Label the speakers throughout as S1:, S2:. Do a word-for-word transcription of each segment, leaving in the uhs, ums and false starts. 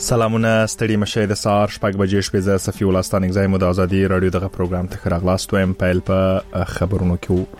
S1: سلامونه ستړي مشه د سار شپږ بجې شپې ز صفي ولستان اگزایم د ازادي رادیو دغه پروګرام ته راغلاست وایم پایل په خبرونو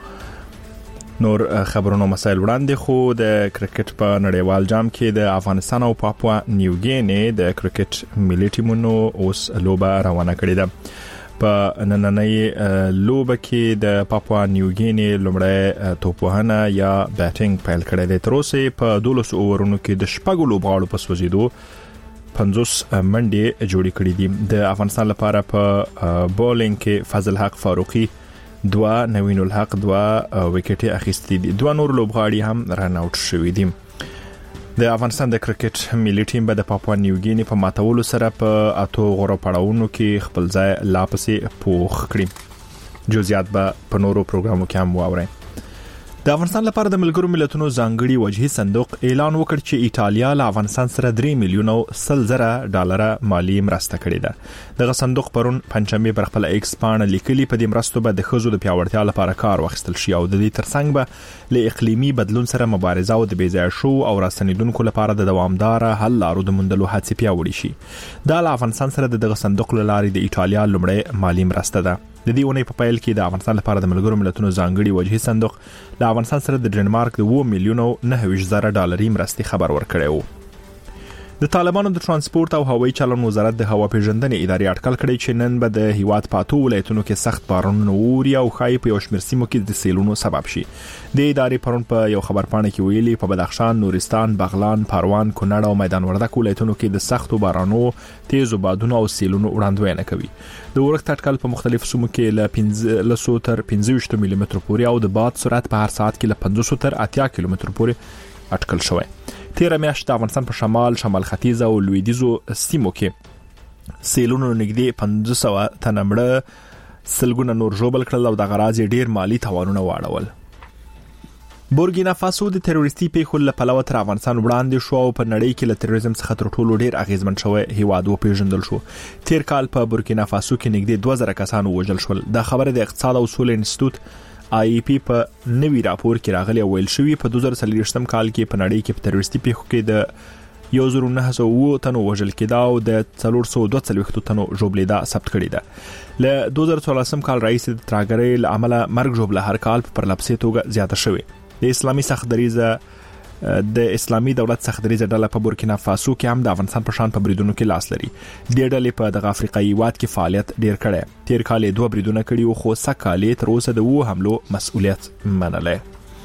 S1: کې نور خبرونو مسایل وړاندې خو د کرکټ په نړیوال جام کې د افغانستان او پاپوا نیو ګینی د کرکټ ملي ټیمونو اوس لوبه روانه کړې ده په نننۍ لوبه کې د پاپوا نیو ګینی لومړی توپوهنه یا بیټینګ پیل کړی دی تر اوسه په دولس اوورونو کې د شپږو لوبغاړو په سوځیدو پنځوس منډې جوړې کړې دي د افغانستان لپاره په بولینګ کې فضل حق فاروقي دوا نوین الحق دوا وکټي اخیستي دي دوه نور لوبغاړي هم رن اوټ شوي دي د افغانستان د کرکټ ملي ټیم به د پاپوا نیو ګینی په ماتولو سره په اتو غوړو پړاوونو کې خپل ځای لا پسې پوخ کړی جزئیات به په نورو پروګرامو کې هم واورئ د افغانستان لپاره د ملګرو ملتونو ځانګړي وجهي صندوق اعلان وکړ چې ایټالیا له افغانستان سره درې میلیونه سل زره ډالر مالی مرسته کړې ده دغه صندوق پرون پنځمې پر خپل ایکس پاڼه لیکلي په دې مرستو به د خزو د پیاوړتیا لپاره کار واخیستل شي او د دې ترڅنګ به له اقلیمي بدلون سره مبارزه او د بیځای شو او راستنیدونکو لپاره د دوامدار حل لارو د موندلو هڅې پیاوړې شي دا له افغانستان سره دغه صندوق لاري د ایټالیا لومړی مالی مرسته ده د دې ونې په پیل کې د افغانستان لپاره د ملګرو ملتونو ځانګړي وجهي صندوق له افغانستان سره د ډنمارک د اوه میلیونو نه ویشت زره ډالري مرستې خبر ورکړی و د طالبانو د ترانسپورت او هوایي چلن وزارت د هوا پیژندنې ادارې اټکل کړی چې نن به د هیواد پاتو ولایتونو کې سخت بارانونه ووري او خای په یو شمېر سیمو کې د سیلونو سبب شي د ادارې پرون په یو خبرپاڼه کې ویلي په بدخشان نورستان بغلان پروان کونړ او میدان وردګ ولایتونو کې د سختو بارانو تیزو بادونو او سیلونو وړاندوینه کوي د ورښت اټکل په مختلفو سیمو کې له پنځه تر پنځه ویشت ملي متر پورې او د باد سرعت په هر ساعت کې له پنځوس تر اتیا کیلومتر پورې اټکل شوی تیر میاشت د افغانستان په شمال شمال ختیځ او لویدیځو سیمو کې سیلونو نږدې پنځه سوه تنه مړه سلګونه نور ژوبل کړل او د غراض ډیر مالی تاوانونه واړول بورګینا فاسو د تروریستي پیښو له پلوه تر افغانستان وړاندې شو او په نړۍ کې له تروریزم څخه تر ټولو ډیر اغیزمن شوی هیواد وپیژندل شو تیر کال په بورګینا فاسو کې نږدې دوه زره کسان وژل شول د خبره د اقتصاد او سولې انسټیټیوټ آی پی په نوی راپور کې راغلی ویل شوی په دوه زره څلوېښتم کال کې په نړۍ کې په تروریستي پیښو کې د یو زر نه سوه اووه تنو وژل کېدا او د څلور سوه دوه څلوېښت تنو ژوبلیدا ثبت کړی ده له دوه زره څوارلسم کال راهیسې د ترهګرۍ له امله مرګ ژوبله هر کال په پرلپسې توګه زیاته شوې د اسلامي سختدریزه د اسلامي دولت سختدریزه ډله په بورکینا فاسو کې هم د افغانستان په شان په بریدونو کې لاس لري د ډلې په دغه افریقایي هیواد کې فعالیت ډیر کړی تیر کال دوه بریدونه کړي او خو سکهاله تر اوسه د وو حملو مسؤلیت منلای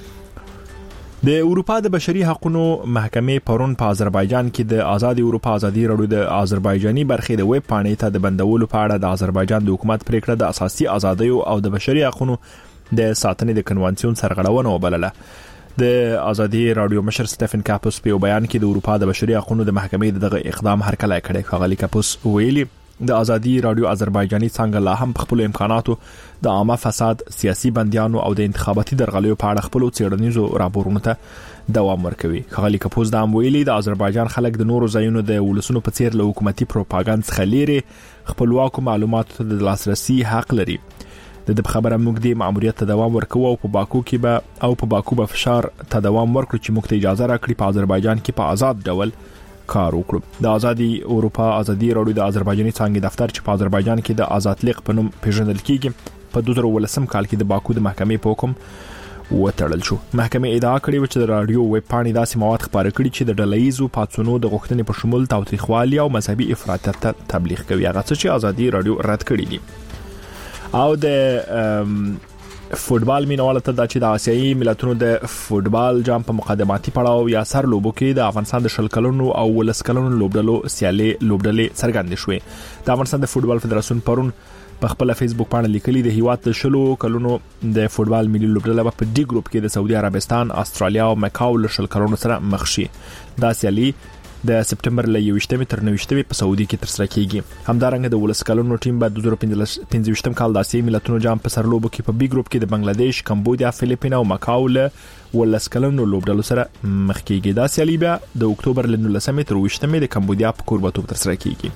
S1: د اروپا د بشري حقوقو محکمې پرون په آذربایجان کې د آزاد اروپا ازادي رادیو د آذربایجاني برخې د ویب پاڼې ته د بندولو په اړه د آذربایجان د حکومت پریکړه د اساسي ازادیو او د بشري حقوقو د ساتنې د کنوانسیون سرغړونه وبلله د ازادي رادیو مشر سټيفن کاپوس په بیان کې د اروپا د بشري حقوقو د محکمې دغه اقدام هرکلی کړی خغلی کاپوس ویلي د ازادي رادیو آذربایجاني څنګه لا هم خپل امکاناتو د عامه فساد سیاسي بنديانو او د انتخاباتي درغلیو په اړه خپل څېړنیزو راپورونو ته دوام ورکوي خغلی کاپوس د ویلي د آذربایجان خلک د نورو ځایونو د ولسونو په څیر له حکومتي پروپاګاندا څخه لري خپلواکو معلوماتو ته د لاسرسي حق لري د خبره موږ د ماموریت ته دوام ورکوو او په باکو کې به او په باکو به فشار ته دوام ورکړو چې موږ ته اجازه راکړي په آذربایجان کې په آزاد ډول کار وکړو د ازادي اروپا ازادي رادیو د آذربایجاني څنګه دفتر چې په آذربایجان کې د آزادلیق په نوم پیژندل کیږي په دوه زره ولسم کال کې د باکو د محکمې په حکم وتړل شو محکمې ادعا کړې چې د رادیو ویب پاڼې داسې مواد خپاره کړي چې د ډلهیزو پاتسونو د غوښتنې په شمول تاوتریخوالي او مذهبي افراطیت ته تبلیغ کوي هغه څه چې ازادي رادیو رد کړی دي او د فوتبال مینوال ته د چې د آسیایي ملتونو د فوتبال جام په مقدماتي پړاو یا سر لوبو کې د افغانستان د شل کلونو او ولس کلونو لوبډلو سیالي لوبډلې څرګندې شوې د افغانستان د فوتبال فدراسیون پرون په خپل فیسبوک باندې لیکلي د هیواد د شلو کلونو د فوتبال ملي لوبډله په ډي ګروپ کې د سعودي عربستان استرالیا او مکاو له شل کلونو سره مخ شي دا سیالي د سپټمبر له یوشتمې تر نوشتمې په سعودي کې ترسره کیږي همدارنګه د ولس کلونو ټیم به د دوه زره پنځه کال د آسیایي ملتونو جام په سرلوبو کې په بي ګروپ کې د بنگلاديش کمبودیا فلیپین او مکاو له ولس کلونو لوبډلو سره مخ کیږي دا سیالي به د اکتوبر له نولسمې تر وشتمې د کمبودیا په کوربتوب ترسره کیږي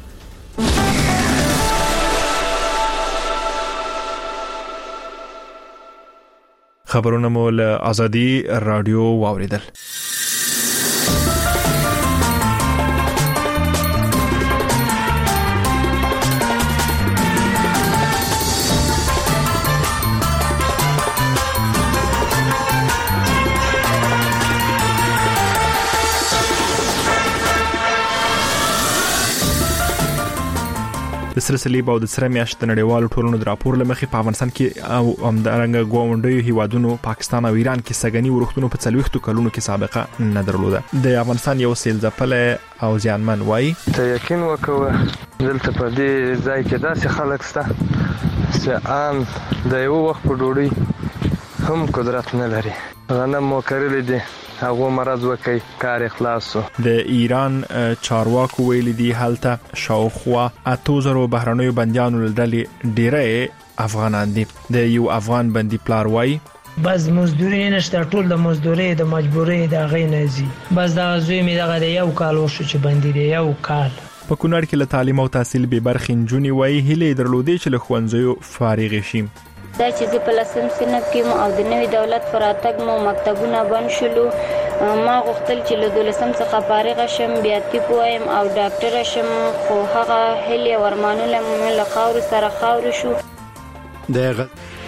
S1: خبرونه مول ازادي رادیو واوریدل د سره صلیب او د سره میاشت د نړیوالو ټولنو د راپور لمخې په افغانستان کې او همدارنګه ګاونډیو هیوادونو پاکستان او ایران کې سګنی ورښتونو په څلويختو کلونو کې سابقه نه درلوده. د افغانستان یو سیل ځپل او ځانمن وای
S2: ته یقین وکوه دلته په دې ځای کې داسې خلک شته چې ان د یو وخت په ډوډۍ هم قدرت نه لري. غنم مو کرلې دي هغه مرز وکي کار اخلاصو.
S1: د ایران چارواکو ویل دي هلته شاوخوا اته زره بهرنیو بنديانو لړلې ډیره افغانان دي. د یو افغان بندي پلار وای
S3: بس مزدوري نشته ټول د مزدوري د مجبوري د غینځي بس دا زوی می دغه یو کال وشو چې بندي دی یو کال.
S1: په کونړ کې له تعلیم او تحصیل به برخې جونی وای هلي درلودې چې له خوندزو فارغ شي.
S4: دا چې په لسم سنب کې مو او د نوې دولت پر اتګ مو مکتبونه بند شلو. ما غوښتل چې له دولسم څخه فارغ شم بیا طب وایم او ډاکټر شم خو هغه هلي ورمانونه مې له خاور سره خاور شو.
S5: دغه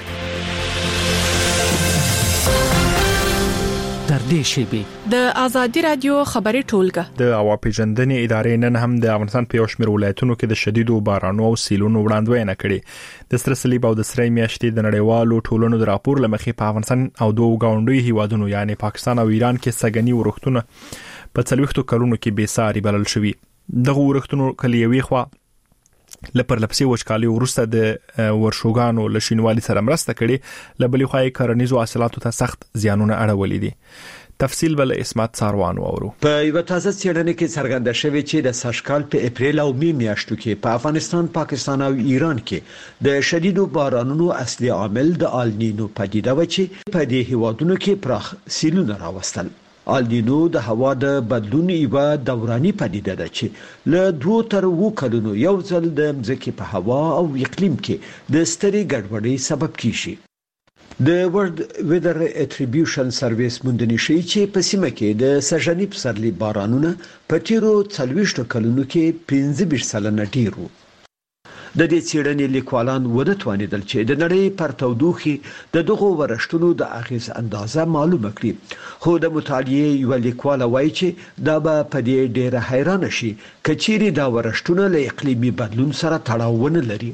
S5: در دې شی
S6: د ازادي رادیو خبري ټولګه
S1: د عواپیژندنې ادارې نن هم د افغانستان په یو شمېر ولایتونو کې د شدیدو بارانونو او سیلونو وړاندوینه کړې. د سره صلیب او د سره میاشتې د نړیوالو ټولنو د راپور لمخې په افغانستان او دوه ګاونډیو هیوادونو یعنی پاکستان او ایران کې سګنی ورښتونه په څلويختو کلونو کې بې ساري بلل شوي. دغه ورښتونو کلیوي خوا لپاره لپسې وچکالي ورسته د ورشوګانو لشینوالي سره مرسته کړي لبلې خوای کرنیزو حاصلاتو ته سخت زیانونه اړولې دي. تفصیل بل اسمت ساروان وورو.
S7: په یو تازه څېړنه کې څرګنده شوې چې د سږکال په اپریل او می میاشتو کې په افغانستان، پاکستان او ایران کې د شدیدو بارانونو اصلي عامل د النینو پدیده و چې په دې هیوادونو کې پراخ سیلونه راوستل. النینو د هوا د بدلون یوه دوراني پدیده ده چې له دوه تر اووه کلونو یو ځل د ځمکې په هوا او اقلیم کې د سترې ګډوډۍ سبب کیږي. د ورلد ویدر اټریبیوشن سرویس موندنې شي چې په سیمه کې د سږني پسرلي بارانونه په تیرو څلويښتو کلونو کې پنځه ویشت سلنه ډیر وو. د دې څېړنې لیکوالان ونه توانیدل چې د نړۍ پر تودوخي د دغو ورښتونو د اغیز اندازه معلومه کړي، خو د مطالعې یو لیکوال وایي چې دا به په دې ډیره حیران شي کچېری دا ورښتونه له اقلیمي بدلون سره تړاو ونه لري.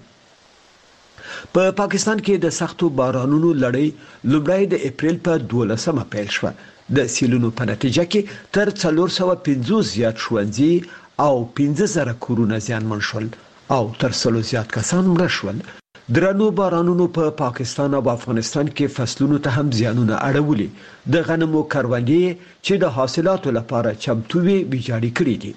S7: په پاکستان کې د سختو بارانونو لړۍ لومړی د اپریل په دولسمه پیل شوه. د سیلونو په نتیجه کې تر څلور سوه پنځوس زیات ښوونځي او پنځه زره کورونه زیانمن شول او تر سلو زیات کسان مړه شول. درنو بارانونو په پاکستان او افغانستان کې فصلونو ته هم زیانونه اړولي. د غنمو کروندې چې د حاصلاتو لپاره چمتو وي ویجاړې کړې دي.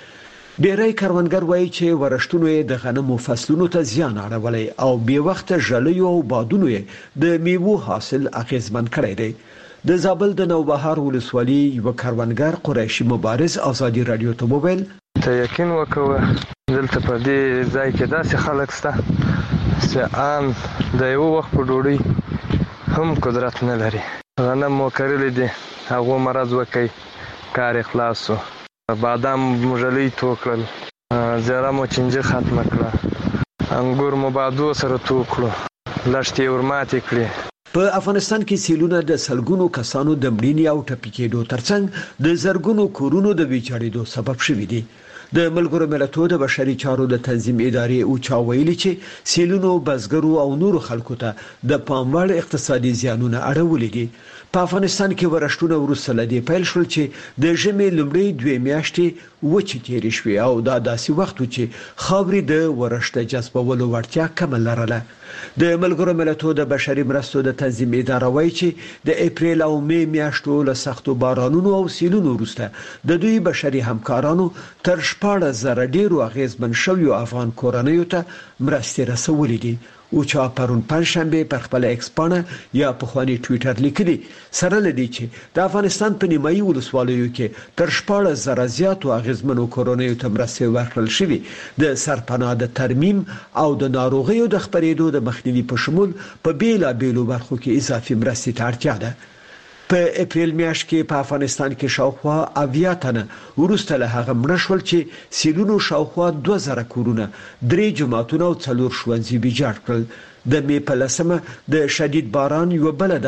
S7: ډېری کروندګر وایي چې ورښتونو د غنمو فصلونو ته زیان اړولی او بې وخته ژلیو او بادونو د میوو حاصل اغیزمن کړی دی. د زابل د نوبهار ولسوالي یو کروندګر قریشي مبارز ازادي رادیو ته وویل
S2: ته یقین وکوه دلته په دې ځای کې داسې خلک شته چې ان د یو وخت په ډوډۍ هم قدرت نه لري. غنم مو کرلې دي هغه مرز وکي کار اخلاصو. بادام مجلي توکل زیرا مو چنجه ختم کړه. انګور مو بادو سره توکلو لشتي ورماتې کړې.
S7: په افغانستان کې سیلونه د سلګونو کسانو د مړینې او ټپي کېدو ترڅنګ د زرګونو کورونو د ویجاړېدو سبب شوي دي. د ملګرو ملتونو د بشري چارو د تنظیم ادارې او چا ویلي چې سیلونو بزګرو او نورو خلکو ته د پاموړ اقتصادي زیانونه اړولې دي. په افغانستان کې ورښتونه وروسته لدی پیل شول چې د ژمي لومړی دوه میاشتې وچې تیرې شوې او دا داسې وخت چې خاورې د ورښت جذبولو وړتیا کم لرله. د ملګرو ملتونو د بشري مرستو د تنظیم اداره وایي چې د اپریل او می میاشتو له سختو بارانونو او سیلونو وروسته د دوی بشري همکارانو تر شپاړس زره ډیرو اغیزمن شویو افغان کورنیو ته مرستې رسولې دي. او چا پرون پنځشنبه پر خپل ایکس پاڼه یا په خواني ټوئیټر لیکلي سره لدی چې د افغانستان په نیمایي ولسوالیو کې تر شپاړس زره زیاتو اغیزمنو کورونیو ته مرستې ورکړل شوې. د سرپناه د ترمیم او د ناروغیو د خپرېدو د مخنیوي په شمول په بیلا بیلو برخو کې اضافي مرستې ته اړتیا ده. په اپریل میاشت کې په افغانستان کې شاوخوا اویا تنه ورسته له هغه مړه شول چې سیلونو شاوخوا دوه زره کورونه، درې جماعتونه او څلور ښوونځي ویجاړ کړل. د می په لسمه د شدید باران یو بل دوره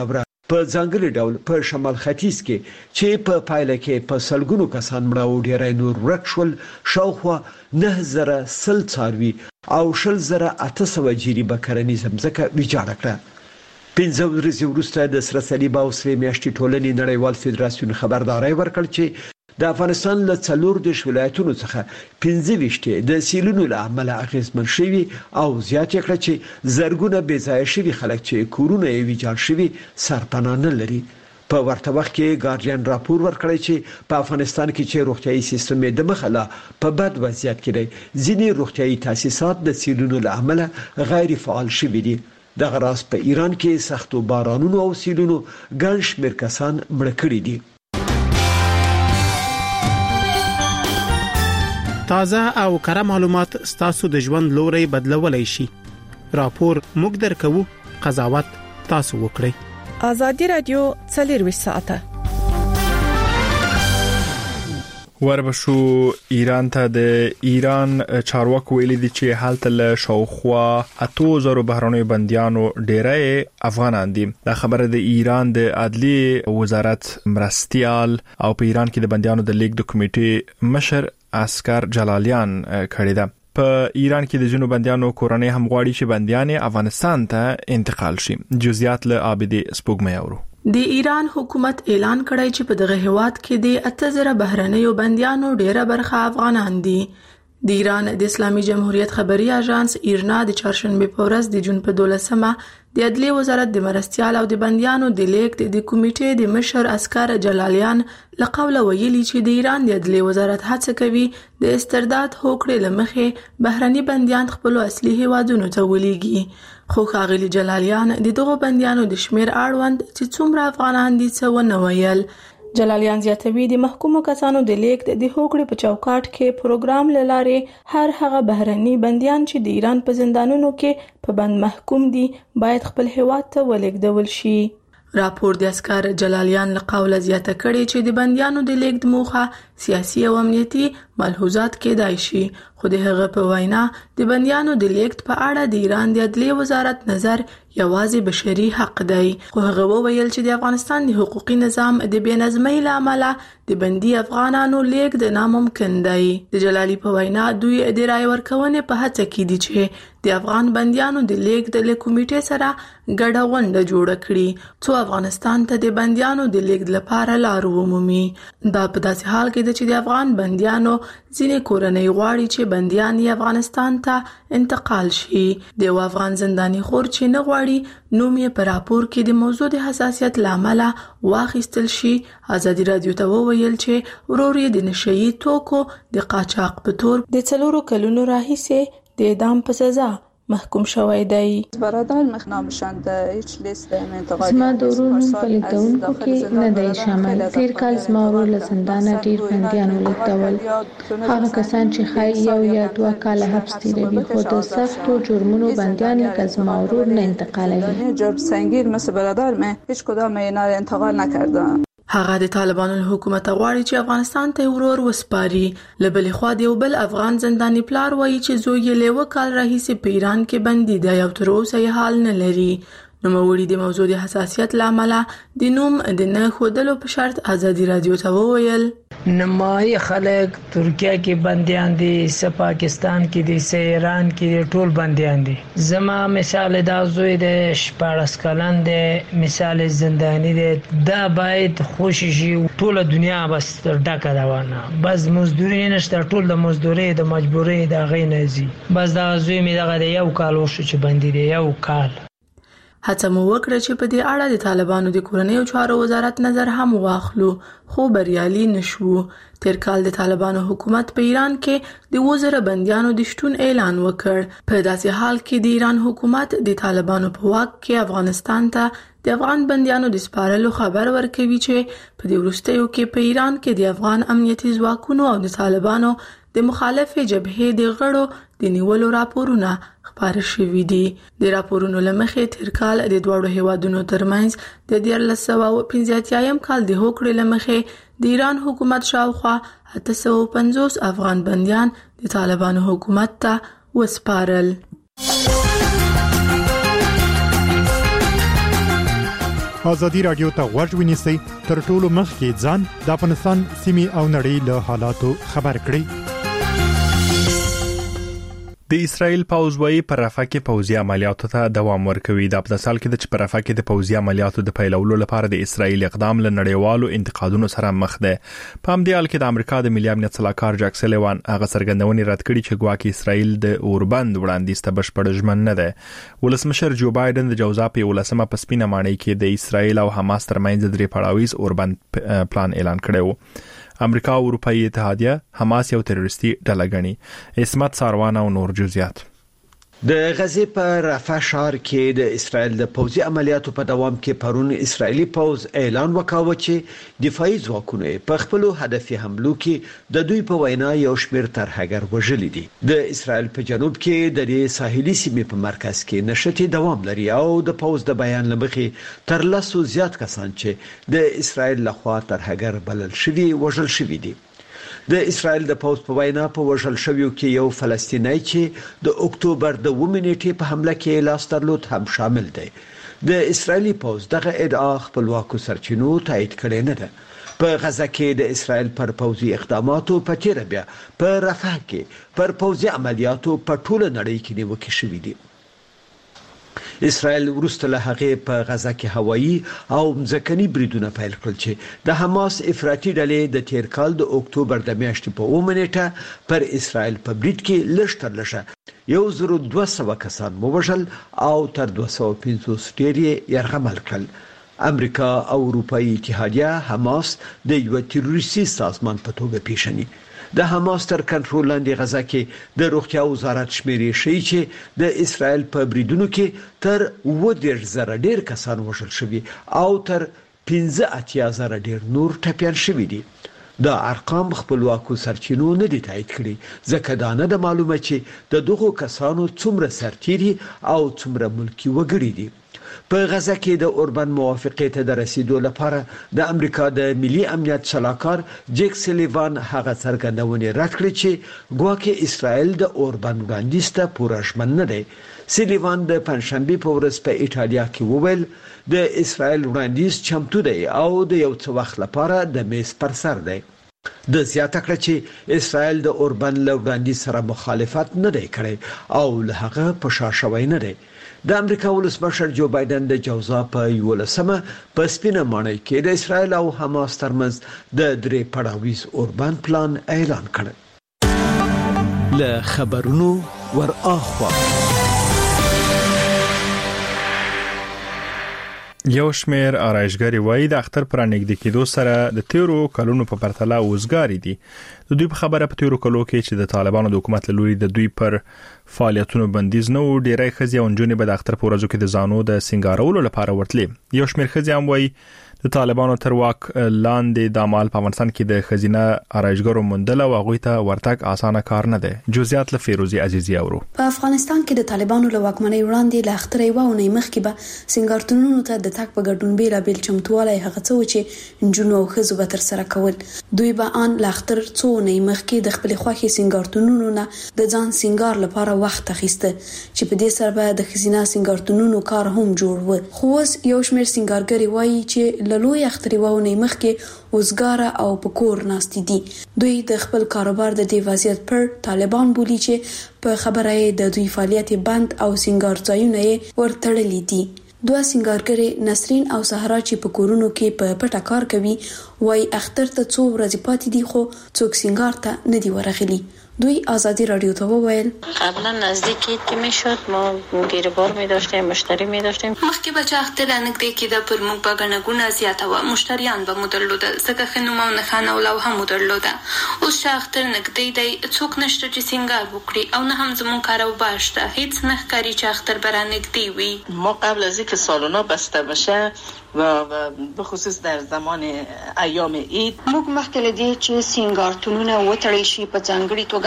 S7: په ځانګړي ډول په شمال ختیځ کې چې په پایله کې په سلګونو کسان مړه او ډیری نور ورک شول، شاوخوا نه زره سل څاروي او شل زره اته سوه جریبه کرنیزه ځمکه ویجاړه کړه. پنځه ورځې وروسته د سره صلیب او سرې میاشتې ټولنې نړیوال فدراسیون خبرداری ورکړ چې د افغانستان له څلور دیرش ولایتونو څخه پنځه ویشت د سیلونو له امله اغېزمن شوي او زیات کړه چې زرګونه بې ځایه شوي خلک چې کورونه یې ویجاړ شوي سرپناه نه لري. په ورته وخت کې ګارډین راپور ورکړی چې په افغانستان کې چې روغتيایي سیستم د مخاله په بد وضعیت کې دی، ځینې روغتيایي تاسیسات د سیلونو له امله غیر فعال شوي دي. دغه راز په ایران کې سختو بارانونو او سیلونو ګڼ شمېر کسان مړه کړي دي.
S8: تازه او کره معلومات ستاسو د ژوند لوري بدلولای شي. راپور موږ درکو، قضاوت تاسو وکړئ.
S6: آزادي رادیو څلور ساعته
S1: وربشو ایران ته د ایران چارواکو ویلي دي چې حالت له شاوخوا اتو زرو بهراني بنديانو ډیری افغانان دي. دا خبره د ایران د عدلیه وزارت مرستيال او په ایران کې د بنديانو د لیگ د کمیټې مشر اسکر جلالیان کړی ده. په ایران کې د جنو بنديانو کورنۍ هم غواړي چې بنديان افغانستان ته انتقال شي. جزئیات له عابدی سپوږمۍ اورو.
S9: د ایران حکومت اعلان کړی چې په دغه هیواد کې د اته زره بهرنیو بنديانو ډیره برخه افغانان دي. د ایران د اسلامي جمهوریت خبري اژانس ایرنا د چهارشنبه په ورځ د جون په دولسمه د عدلیه وزارت د مرستيال او د بنديانو د لیک د کمیټې د مشر اسکر جلالیان لقوله ویلي چې د ایران د عدلیه وزارت هڅه کوي د استرداد هوکړې لمخې بهرني بنديان خپل اصلي هیوادونو ته ولېږي. خو ښاغلي جلالیان د دغو بنديانو د شمیر اړوند چې څومره افغانان دي څه ونه ویل. جلالیان زیاتوي د محکومو کسانو د لیک د هوکړې په چوکاټ کې پروګرام لاره هر هغه بهرني بنديان چې د ایران په زندانونو کې په بند محکوم دي باید خپل هیواد ته ولېږدول شي. راپور د اسکر جلالیان له قوله زیاته کړي چې د بنديانو د لیک د موخه سیاسي او امنیتي ملحوظات کېدای شي، خو د هغه په وینا د بنديانو د لیک په اړه د ایران د عدلیه وزارت نظر یوازې بشري حق دی. خو هغه وویل چې د افغانستان د حقوقي نظام د بې نظمۍ له امله د بندي افغانانو لیک د ناممکن دی. د جلالي په وینا دوی د رای ورکونې په هڅه کې دي چې د افغان بنديانو د لیک د کمیټې سره ګډه غونډه جوړه کړي څو افغانستان ته د بنديانو د لیک لپاره لار ومومي. دا په داسې حال کې چې د افغان بنديانو ځینې کورنۍ غواړي چې بنديان یې افغانستان ته انتقال شي. د افغان زنداني خور چې نه غواړي نوم یې په راپور کې د موضوع د حساسیت لامل واخیستل شي. آزادي رادیو ته وویل چې ورور یې د نشئی توکو د قاچاق په تور د څلورو کلونو راهیسې د اعدام په سزا محکوم شوی دی.
S10: برادر مخنام شنده هیچ لیست انتقادی
S11: زما د ورور نوم په لیکونکو کې نه دی شامل. تیر کال زما ورور له زندانه ډیر بندیان ولیږدول. هغه کسان چې ښایي یو یا دوه کاله حبس تیروي خو د سختو جرمونو بندیان لکه زما ورور نه انتقالوي.
S10: جرم سنگین مثل برادر من هیچ کدام اینا انتقال نکردن.
S9: هغه د طالبانو حکومت غواړي چې افغانستان ته ورور وسپاري. لبلې خوا د یو بل افغان زنداني پلار وایي چې زوی یې له وکال راهیسې په ایران کې بندي دی او تر اوسه یې حال نه لري. نوموړي د موضوع د حساسیت لامل د نوم د نه خودلو په شرط آزادي رادیو ته وویل
S3: نمای خلک ترکیه کې بنديان دي، س پاکستان کې دي، س ایران کې دي، ټول بنديان دي. زما مثال دا زوی د شپاړس کلن دی، مثال زنداني دی. دا باید خوشي شي ټول دنیا بس ډکه روانه، بس مزدوري نشته، ټول د مزدوري د مجبوري د غینځي. بس دا زوی می دغه یو کال وشو چې بندي دی، یو کال.
S9: هڅه مو وکړه چې په دې اړه د طالبانو د کورنیو چارو وزارت نظر هم واخلو خو بریالي نشو. تیر کال د طالبانو حکومت په ایران کې د وزره بنديانو د شتون اعلان وکړ. په داسې حال کې د ایران حکومت د طالبانو په واک کې افغانستان ته د افغان بنديانو د سپارلو خبر ورکوي چې په دې وروستیو کې په ایران کې د افغان امنیتي ځواکونو او د طالبانو د مخالف جبهې د غړو د نیولو راپورونه خبر شوي دي. د راپورونو لمخې تیر کال د دوړو هیوادونو ترمنځ د دیارلس سوه پنځه اتیایم کال د هوکړې لمخې د ایران حکومت شاوخوا اته سوه پنځوس افغان بنديان د طالبانو حکومت ته وسپارل.
S12: ازادي رادیو ته غوږ ونیسئ تر ټولو مخکې ځان د افغانستان سیمې او نړۍ له حالاتو خبر کړئ.
S1: د اسرائیل پوځ وايي پر رفح کې پوځي عملیاتو ته دوام ورکوي. د په سال کې د رفح کې د پوځي عملیاتو د پیلولو لپاره د اسرائیل اقدام له نړیوالو انتقادونو سره مخ ده. په همدې حال کې د امریکا د ملي امنیت صلاحکار جاک سلیوان هغه څرګندونې رد کړې چې ګواکې اسرائیل د اوربند وړاندیز ته بشپړ ژمن نه ده. ولسمشر جو بایدن د جوزا په ولسمه په سپینه ماڼۍ کې د اسرائیل او حماس ترمنځ درې پړاویز اوربند پلان اعلان کړی. امریکا او اروپאי اتحادیه حماس یو تروریستي ډله ګڼي. اسمت ساروان او نور جزئیات.
S7: د غزې په رفح ښار کې د اسرائیل د پوځي عملیاتو په دوام کې پرون اسرائیلي پوځ اعلان وکاوه چې دفاعي ځواکونه په خپل هدفي حملو کې د دوی په وینا یو شمېر ترهګر وژلي دي. د اسرائیل په جنوب کې د دې ساحلي سیمې په مرکز کې نشټي دوام لري او د پوځ د بیان لمخې تر لسو زیات کسان چې د اسرائیل لخوا ترهګر بلل شوي وژل شوي دي. د اسرائیل د پوځ په وینا په وژل شویو کې یو فلسطینی چې د اکتوبر د اووه نیټې په حمله کې لاس درلود هم شامل دی. د اسرائیلي پوځ دغه ادعا خپلواکو سرچینو تایید کړې نه ده. په غزه کې د اسرائیل پر پوځي اقداماتو په تیر بیا په رفح کې پر پوځي عملیاتو په ټوله نړۍ کې نیوکې شوې دي. اسرائیل وروسته له هغه په غزه کې هوایي او ځمکني بریدونه پیل کړل چې د حماس افراطي ډلې د تیر کال د اکتوبر د میاشتې په اووه نیټه پر اسرائیل په برید کې لږ تر لږه یو زر دوه سوه کسان ووژل او تر دوه سوه پنځوس ډېر یې یرغمل کړل. امریکا او اروپאי اتحادیه حماس د یو تروریستي سازمان په توګه پیژني. د حماس تر کنټرول لاندې غزه کې د روغتیا وزارت شمیرې ښیي چې د اسرائیل په بریدونو کې تر اووه دېرش زره ډېر کسان وژل شوي او تر پنځه اتیا زره ډېر نور ټپیان شوي دي. دا ارقام خپلواکو سرچینو نه دي تایید کړي ځکه دا نه ده معلومه چې د دغو کسانو څومره سرتیري او څومره ملکي وګړي دي. په غزه کې د اوربند موافقې ته د رسیدو لپاره د امریکا د ملي امنیت صلاحکار جیک سلیوان هغه څرګندونې رد کړې چې ګواکې اسرائیل د اوربند وړاندیز ته پوره ژمن نه دی. سلیوان د پنځشنبې په ورځ په ایټالیا کې وویل د اسرائیل وړاندیز چمتو دی او د یو څه وخت لپاره د میز پر سر دی. د زیاته کړه چې اسرائیل د اوربند له وړاندیز سره مخالفت نه دی کړی او له هغه په شا شوی نه دی. د امریکا ولسمشر جو بایدن د جوزا په یولسمه په سپینه ماڼۍ کې د اسرائیل او حماس ترمنځ د درې پړاویز اوربند پلان اعلان کړ.
S5: له خبرونو ور اخوا
S1: یو شمیر آرایشګری وایي د اختر پر نږدې کېدو سره د تیرو کلونو په پرتله وزګاری دي. د دوی په خبره په تیرو کلو کې چې د طالبانو د حکومت له لوري د دوی پر فعالیتونو بندیز نه و، ډیری ښځې او نجونې به د اختر په ورځو کې د ځانو د سینګارولو لپاره ورتلې. یو شمیر ښځې هم وایي د طالبانو تر واک لاندې د عمل په افغانستان کې د خزینه آرایشګرو مندل او هغه ته ورتګ اسانه کار نه دی. جزئیات له فیروزی عزیزی اورو.
S13: په افغانستان کې د طالبانو له واکمنۍ وړاندې له اختر یو ونې مخکې به سینګارتونونو ته د تک په ګډون بیل بیل چمتوالی هغه څه چې نجونو او ښځو به تر سره کول. دوی به ان له اختر څو ونې مخکې د خپل خوښي سینګارتونونو نه د ځان سینګار لپاره وخت اخیسته چې په دې سره به د خزینه سینګارتونونو کار هم جوړ و. خو اوس یو شمېر سینګارګري وایي چې لوی اختر یوونه مخکې وزګاره او پکور ناشتي دي. دوی د خپل کاروبار د دې وضعیت پر طالبان بولی چې په خبره د دوی فعالیت بند او سینګار ځایونه یې ورتړلي دي. دوه سینګارګرې نسرین او سهرا چې په کورونو کې په پټه کار کوي وای اختر ته څو ورځې پاتې دي خو څوک سینګار ته نه دی ورغلي. دوی آزادی رادیو ته وویل
S14: قبلا نزدیکی که میشد ما گیربار می داشتیم، مشتری می داشتیم.
S9: مخکې به چې اختر نږدې کېده پر موږ به ګڼه ګوڼه زیاته وه، مشتریان به مو درلودل ځکه ښه نوم او نښانه او لوحه مو درلوده. اوس چې اختر نږدې دی څوک نشته چې سینګار وکړي او نه هم زموږ کاروبار شته. هیڅ نه ښکاري چې اختر به رانږدې وي.
S14: ما قبل از اینکه سالونا بسته بشه و به خصوص در زمان ایام عید
S15: موږ مخکې له دې چې سینګارتونونه وتړل شي په ځانګړي توګه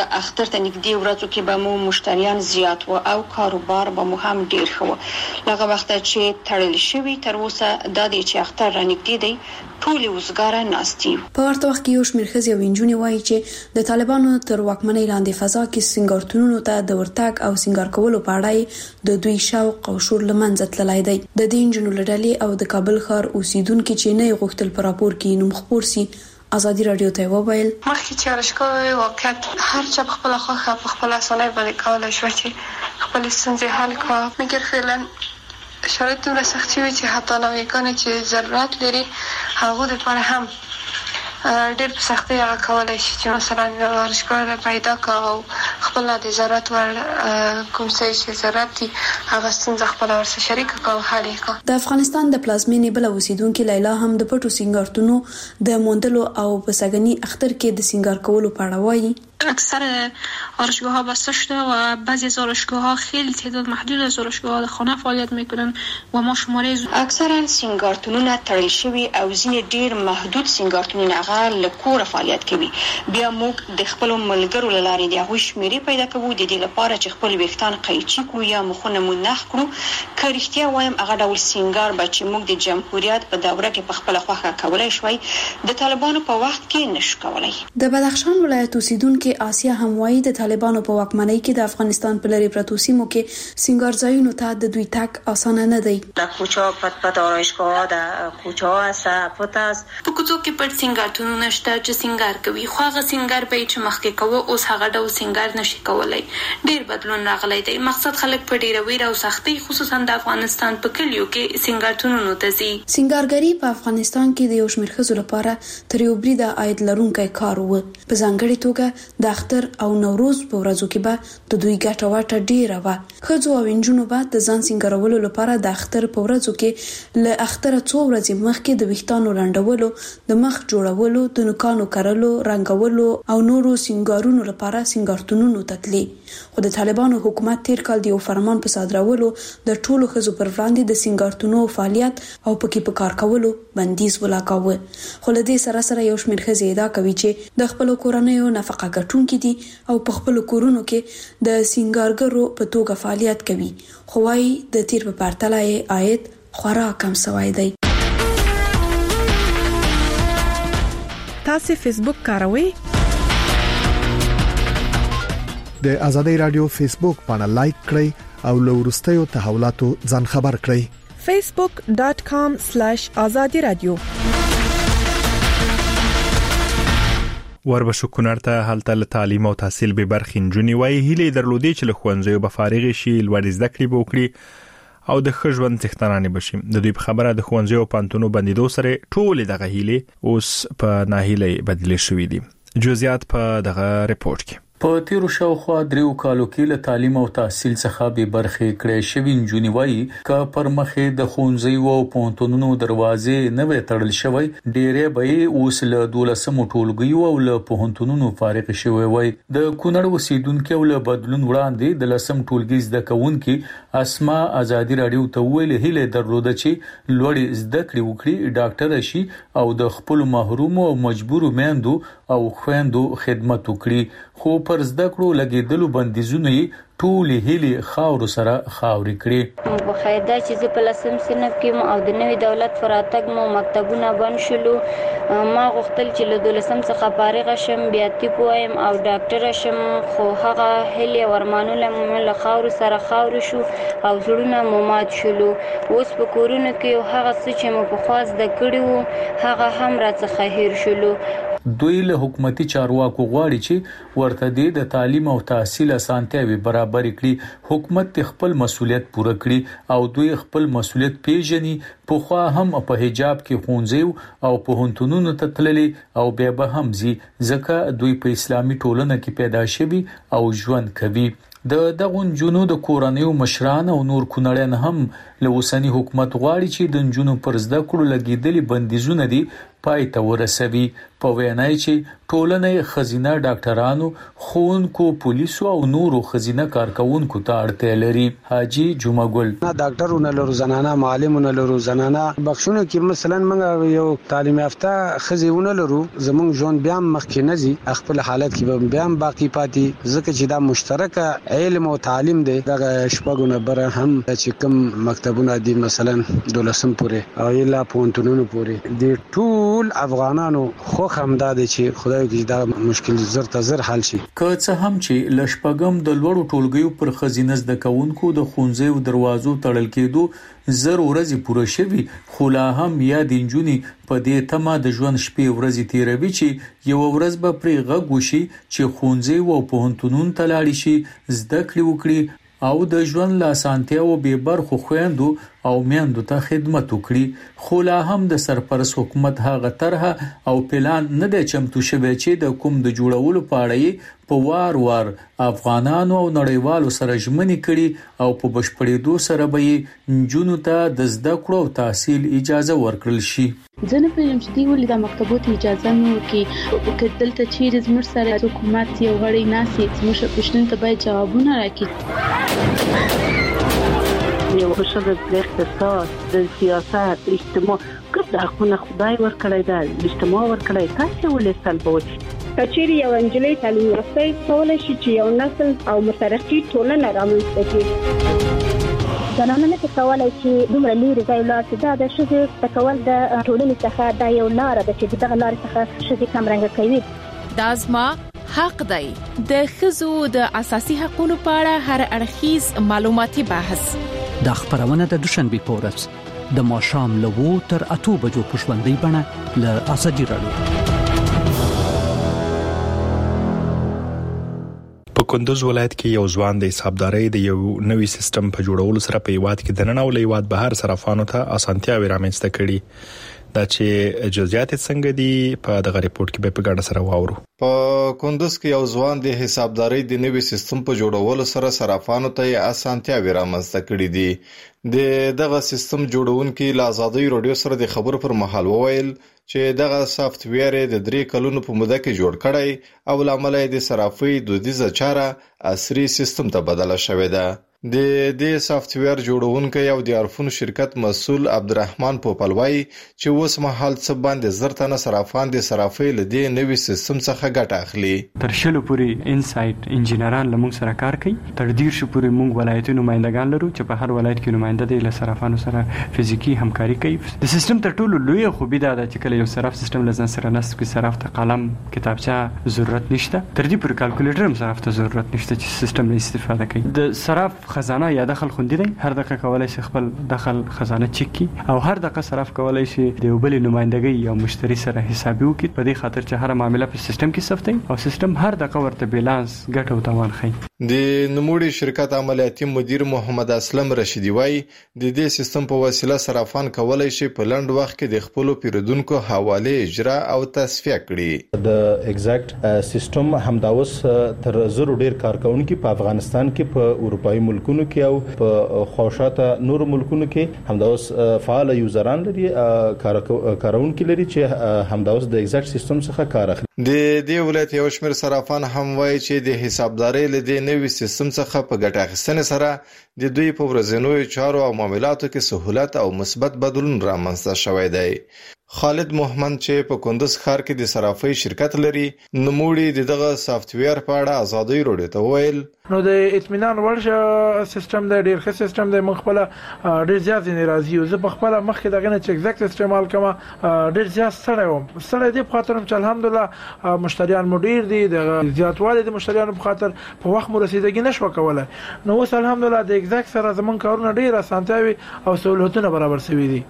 S14: په اختر ته نږدې ورځو کې به مو مشتریان زیات و او کاروبار به مو هم ډیر ښه و. لکه وخت چې تړل شوی تر اوسه د دې چې اختر را نږدې دی ټول وزګاره ناستي.
S13: په ورته وخت کې یو شمېر ښځې او نجونې وایي چې د طالبانو تر واکمنۍ لاندې فضا کې سنگارتونونو ته د ورتګ او سنگار کولو په اړه د دوی شوق او شور لمنځه تللی دی. د دې نجونو لړلې او د کابل ښار اوسیدونکو چې نه غوښتل پر راپور کې نوم خپور سي ازادي رادیو ته وویل
S15: مخکې چې ارشکوي واقعیت هر چا په خپل خوخه په خپل اسانه باندې کولای شو چې خپل ستونزې حل کړي. مګر فعلا شرایط دومره سختي وي چې حتی نوې چې ضرورت لري هغه لپاره هم ډېر په سختۍ هغه کولای شي چې مثلا ورشکوي پیدا کړي او خپل د ضرورت ور کوم څه چې ضرورت دي هغه ستونزه خپل ورسره شریک کړي حل کړي.
S13: د افغانستان د پلازمینې بل اوسیدونکو لیلا هم د پټو سنگارتونو د موندلو او په سګنی اختر کې د سنگار کولو په اړه وایي
S16: اکثر آرایشگاه ها بسته شده و بعضی از آرایشگاه ها خیلی تعداد محدود از آرایشگاه ها خانه فعالیت میکنن و ما شماره
S14: اکثرا سنگارتونونه تړل شوي او ځینې ډیر محدود سنگارتونونه هغه له کوره فعالیت کوي. بیا موږ د خپل ملګرو لارې د هغوی شمیرې پیدا کوو د دې لپاره چې خپل ویښتان قیچي کړو یا مخونه مو نخ کړو. که رښتیا وایم هغه ډول سنگار به چې موږ د جمهوریت په دوره کې په خپل خوښه کولای شوی د طالبانو په وخت کې نشو کولای.
S13: د بدخشان ولایت اوسیدونکو آسیا هم وایي د طالبانو په واکمنۍ کې د افغانستان په لری پرتو سیمو کې سنگار ځایونو ته د دوی تک اسانه نه دی.
S17: د کوچا پټ پټ آرایشگاه د کوچا است پټاس
S16: په کوڅو کې پټ سنگارتونونه نشته چې سنگار کوي خو هغه سنگار به چې مخکې کوو اوس هغه ډول سنگار نشي کولای. ډیر بدلون راغلی دی. مقصد خلک په ډیره ویره او سختي خصوصا د افغانستان په کلیو کې سنگارتونونو ته ځي.
S13: سنگارګری په افغانستان کې د یو شمېر ښځو لپاره تر یو بریده عاید لرونکی کار و. په ځانګړي توګه د اختر او نوروز په ورځو کې به د دوی ګټه واټه ډیره وه. ښځو او نجونو به د ځان سنگارولو لپاره د اختر په ورځو کې له اختر څو ورځې مخکې د ویښتانو لنډولو، د مخ جوړولو، د نوکانو کرلو، رنګولو او نورو سنگارونو لپاره سنگارتونونو ته تللي. خو د طالبانو حکومت تیر کال د یو فرمان په صادرولو د ټولو ښځو پر وړاندې د سنگارتونو فعالیت او پکې په کار کولو بندیز ولاکاوه. خو له دې سره سره یو شمېر ښځې ادعا کوي چې د خپلو کورنیو نفقه ګټونکي دي او په خپل کورونو کې د سنگارګرو په توګه فعالیت کوي. خو وايي د تیر په پرتله یې عاید خورا کم شوی دی.
S6: تاسو فیسبوک کاروئ؟
S18: د ازادي رادیو فیسبوک باندې لایک کړئ او له وروستیو تحولاتو ځان خبر کړئ.
S6: facebook dot com slash azadi radio
S1: وربشو کونړ ته هلته له تعلیم او تحصیل به برخې نجونې وایي هیلې درلودې چې له ښوونځیو به فارغ شي، لوړ زده کړې به وکړي او د ښه ژوند څښتنانې بشي. د دوی په خبره د ښوونځیو او پوهنتونو بندیدو سره ټول دغه هیلې اوس په ناهیلۍ بدلې شوې دي. جزئیات په دغه رپورت کې.
S19: په تیرو شاوخوا دریو کالو کې له تعلیم او تحصیل څخه به برخې کړې شوی نجونې وایي ک پر مخې د ښوونځیو او پوهنتونونو دروازې نه وې تړل شوی، ډېرې به اوس له دولسمو ټولګیو او له پوهنتونونو فارغ شوی وای. د کونړ اوسیدونکو له بدلون وړاندې د لسم ټولګي زده کوونکي اسما ازادي رادیو ته ویل هیله درلوده چې لوړ زده کړې وکړي، ډاکټر شي او د خپل محروم او مجبور میندو او خويندو خدمت وکړي. خو پر زده کړو لګیدلو بندیزونه ټولې هیلې خاور سره خاورې کړې.
S4: په خیدا چې په لسم صنف کې او د نوې دولت فراتګ مو مکتبونه بند شلو. ما غوښتل چې له دولسم څخه فارغ شم، بیا طب وایم او ډاکټر شم، خو هغه هیلې ورمانونه مو له خاور سره خاور شو او زړونه مو مات شلو. اوس په کورونو کې هغه څه چې مو په خواص د کړیو هغه هم راڅخه هیر شلو.
S19: دوی له حکومتي چارواکو غواړي چې ورته د تعلیم او تحصیل اسانتیاوي برابر کړي. حکومت خپل مسولیت پوره کړي او دوی خپل مسولیت پیژني. په خوا هم په حجاب کې ښوونځي او پوهنتونونو ته تللي او بیا به هم زی ځکه دوی په اسلامي ټولنه کې پیدا شوي او ژوند کوي. د دغه جنونو د کورنیو مشران او نور کونړیان هم له اوسنی حکومت غواړي چې د جنونو پر زده کړو لګیدلي بندیزونه دي پای ته ورسوي. په وینای چې ټولنې خزینه ډاکټرانو، خونکو، پولیسو او نورو خزینه کارکونکو ته اړتیا لري. حاجی جمعه ګل:
S20: نه ډاکټرونه لرو، زنانه معلمونه لرو، زنانه بخښونه کې مثلا موږ یو تعلیم یافته خزیونه لرو، زموږ ژوند بیا مخکې نه ځي، خپل حالت کې بیا باقی پاتې، ځکه چې دا مشترکه علم او تعلیم دی. دغه شپږونه بره هم چې کوم مکتبونه دي مثلا دولسم پورې او اله پونتونونو پورې دي، ټول افغانانو خو همدا دي چې خدای دې دا مشکل زر ته زر حل شي.
S19: که څه هم چې لشپګم د لوړو ټولګیو پر خزینه زده کوونکو د خونځو دروازو تړل کېدو زر ورځې پوره شوي، خو لا هم یا د انجونی په دې تمه د ژوند شپې ورځې تیروي چې یو ورځ به پرې غږ وشي چې خونځي او پوهنتونونو ته لاړ شي، زده کړې وکړي او د ژوند لا سانتیا او به برخو خويندو او میندو ته خدمت وکړي. خو لا هم د سرپرست حکومت هغه طرحه او پلان نه د چمتو شوی چې د کوم د جوړولو په اړه په وار وار افغانانو او نړیوالو سره ژمنې کړي او په بشپړېدو سره به جنونو ته د زده کړو او تحصیل اجازه ورکړل شي.
S11: ځنه په یم چې دی ولې د مکتبونو اجازه نه ورکړي، کله ته چیرې زموږ سره حکومت یو غړي ناسي زموږ پښتون ته باید جوابونه راکړي.
S21: یو بشر د اقتصاد، د سیاست، اجتماع کوم د حقونه خدای ورکړی دا اجتماع ورکړی، تاسو ولې سلبوي؟
S22: کچېری یو انجلۍ تعلیم یافته کولای شي چې یو نسل او مترقي ټولنه رامنځته کړي.
S23: زنانه نه کولای چې دومره لري ځای لاس دا د شذ تکول د ټولنې څخه دا یو لار ده چې دغه لار څخه شذ کمرنګ کوي.
S24: دا زما حق دی. د خزو د اساسي حقوقو په اړه هر اړخیز معلوماتي بحث
S25: د خبرونه د دوشنبه پورس د ماشام لوو تر اتو بجو پښوندې بڼه ل ازادي رادیو.
S1: په کندوز ولایت کې یو ځوان د حسابدارۍ د یو نوي سیستم په جوړولو سره په یواد کې د نن او لیواد بهر صرافانو ته اسانتیا ورامنځته کړي. دا چې جزئیات څنګه دي په دغه ریپورت کې به په ګډه سره واورو.
S26: په کندوز کې یو ځوان د حسابدارۍ د نوي سیستم په جوړولو سره صرافانو ته اسانتیا ورامنځته کړي دي. د دغه سیستم جوړونکو له آزادۍ رادیو سره د خبرو پر مهال وویل چې دغه سافت ویر د درې کلونو په موده کې جوړ کړی او لامل یې د صرافۍ دودیزه چاره عصري سیستم ته بدله شوې ده. د دې سافت ویر جوړونکو او د عرفون شرکت مسؤل عبدالرحمن پوپلوي چې اوس مهال څه باندې زرتنه صرافان د صرافۍ له دې نوي سیستم څخه ګټه اخلي.
S27: تر شلو پورې انسایت انجینران لمونږ سره کار کوي، تر ډیر شو پورې مونږ ولایتي نمائندگان لرو چې په هر ولایت کې نماینده دی له صرافانو سره فزیکی همکاري کوي. د سیستم تر ټولو لوی خوبي دا ده چې کله یو صراف سیستم لزن سره نسب کې صراف ته قلم کتابچه ضرورت نشته، تر دې پورې کالکولیټر هم صراف ته ضرورت نشته چې سیستم نه استفاده کوي. د صراف خزانه یا دخل خوندي دی، هر دقیقه کولای شي خپل دخل خزانه چک کی او هر دقیقه صرف کولای شي د یو بل نمائندګي یا مشتری سره حسابي وکړي، په دې خاطر چې هر معاملې په سیستم کې ثبتي او سیستم هر دقیقه ورته بیلانس ګټه او تاوان ښيي.
S26: د نوموړي شرکت عملیاتي مدیر محمد اسلم رشیدي وایي د دې سیستم په وسیله صرافان کولای شي په لنډ وخت کې د خپل پیرودونکو حواله اجرا او تصفیه کړي.
S28: د ایگزیکټ سیستم همداوس تر زرو ډیر کارکونکو په افغانستان کې په اروپאי ملکونو کې او په خوشاته نور ملکونو کې همداوس فعال یوزران لري، کارکونکو لري چې همداوس د ایگزیکټ سیستم څخه کار اخلي.
S26: د دې ولایت یو شمېر صرافان هم وایي چې د حسابدارۍ له دې نوي سیستم څخه په ګټه اخیستنې سره د دوی په ورځنیو چارو او معاملاتو کې سهولت او مثبت بدلون رامنځته شوی دی. خالد محمد چې په کندوز ښار کې د صرافۍ شرکت لري، نوموړي دغه سافت ویر په اړه آزادۍ رادیو ته وویل
S29: نو د اطمینان ورشه سیستم د ډیر ښه سیستم د مخ خپل ډیر زیات ناراضي او زه په خپل مخ کې دغه نه چې ایگزیکټ استعمال کوم ډیر زیات سره وم سره دې په خاطر چې الحمدلله مشتریان مدیر دي د زیاتوالی د مشتریانو په خاطر په وخت مو رسیدګي نشو کولای. نو اوس الحمدلله د ایگزیکټ سره زمون کارونه ډیر اسانتیاوي او سہولتونه برابر شوي دي.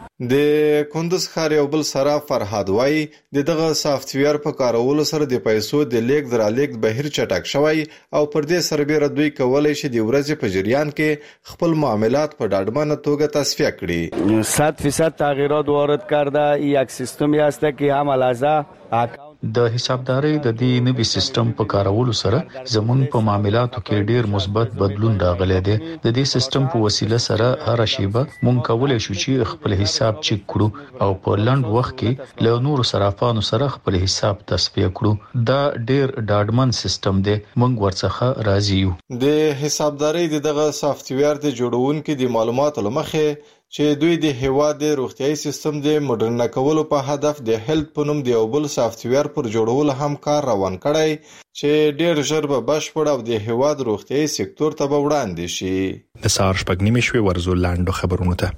S26: د کندوز ښار یو بل صراف فرهاد وای د دغه سافت ویر په کارولو سره د پیسو د لیک درالیک بهیر چټک شوی او پر دې سربېره دوی کولای شي د ورځې په جریان کې خپل معاملات په ډاډمنه توګه تصفیه کړي.
S30: صد فیصد تغییرات وارد کرده. یک سیستمی است که هم لحظه
S19: د حسابداري د دې نوي سیستم په کارولو سره زموږ په معاملاتو کې ډیر مثبت بدلون راغلی دی. د دې سیستم په وسیله سره هر شیبه مونږ کولای شو چې خپل حساب چک کړو او په لنډ وخت کې له نورو صرافانو سره خپل حساب تصفیه کړو. دا ډیر ډاډمن سیستم دی، مونږ ورڅخه راضي یو.
S26: د حسابداري دغه سافټویر د جوړونکو د معلوماتو لمخې چې دوی د هیواد د روغتيایي سیستم د مدرن کولو په هدف د هیلث په نوم د یو بل سافټویر پر جوړولو هم کار روان کړی چې ډیر ژر به بشپړ او د هیواد روغتيایي سکتور ته وړاندې شي.
S1: د سار شپږ نیمې شوي ورزو لاندو خبرونه ته.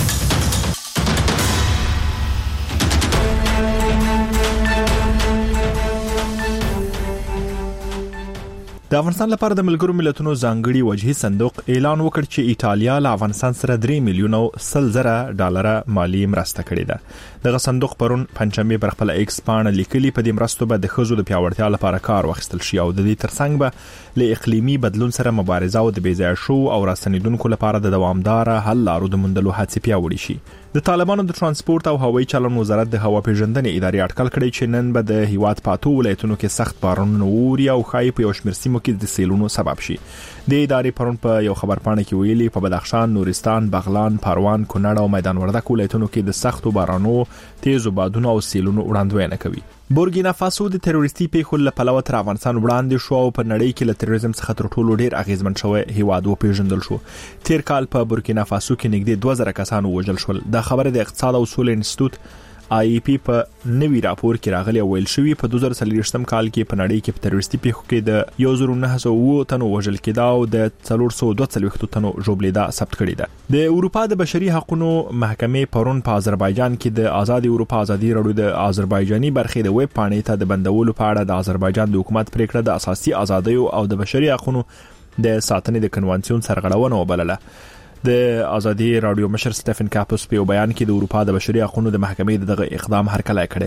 S1: د افغانستان لپاره د ملګرو ملتونو ځانګړي وجهي صندوق اعلان وکړ چې ایتالیا له افغانستان سره درې میلیونه سل زره ډالر مالی مرسته کړې ده. دغه صندوق پرون پنځمې پر خپل ایکس پاڼه لیکلي په دې مرستو به د خزو د پیاوړتیا لپاره کار واخیستل شي او د دې ترڅنګ به له اقلیمي بدلون سره مبارزه او د بیځای شو او راستنیدونکو لپاره د دوامدار حل لارو د موندلو هڅې پیاوړې شي. د طالبانو د ترانسپورت او هوایي چلن وزارت د هوا پیژندنې ادارې اټکل کړی چې نن به د هیواد پاتو ولایتونو کې سخت بارانونه ووري او خای په یو شمېر سیمو کې د سیلونو سبب شي. د ادارې پرون په یو خبرپاڼه کې ویلي په بدخشان، نورستان، بغلان، پروان، کونړ او میدان وردګ ولایتونو کې د سختو بارانو، تیزو بادونو او سیلونو وړاندوینه کوي. بورکینا فاسو د تروریستي پیښو له پلوه تر افغانستان وړاندې شو او په نړۍ کې له تروریزم څخه تر ټولو ډیر اغیزمن شوی هیواد و پیژندل شو. تیر کال په بورکینا فاسو کې نږدې دوه زره کسان وژل شول. د خبره د اقتصاد او سولې انسټیټیوټ آی ای پی په نوي راپور کې راغلي ویل شوی په دوه زره څلوېښتم کال کې په نړۍ کې په تروریستي پیښو کې د یو زر نه سوه تنو وژل کېدا او د څلور سوه دوه څلوېښت تنو ژوبلیدا ثبت کړی ده. د اروپا د بشري حقوقو محکمې پرون په آذربایجان کې د آزاد اروپا ازادي راډیو د آذربایجاني برخې د ویب پاڼې ته د بندولو په اړه د آذربایجان د حکومت پریکړه د اساسي ازادیو او د بشري حقوقو د ساتنې د کنوانسیون سرغړونه وبلله. د ازادي رادیو مشر سټيفن کاپوس په بیان کې د اروپا د بشري حقوقو د محکمې دغه اقدام هرکلی کړی.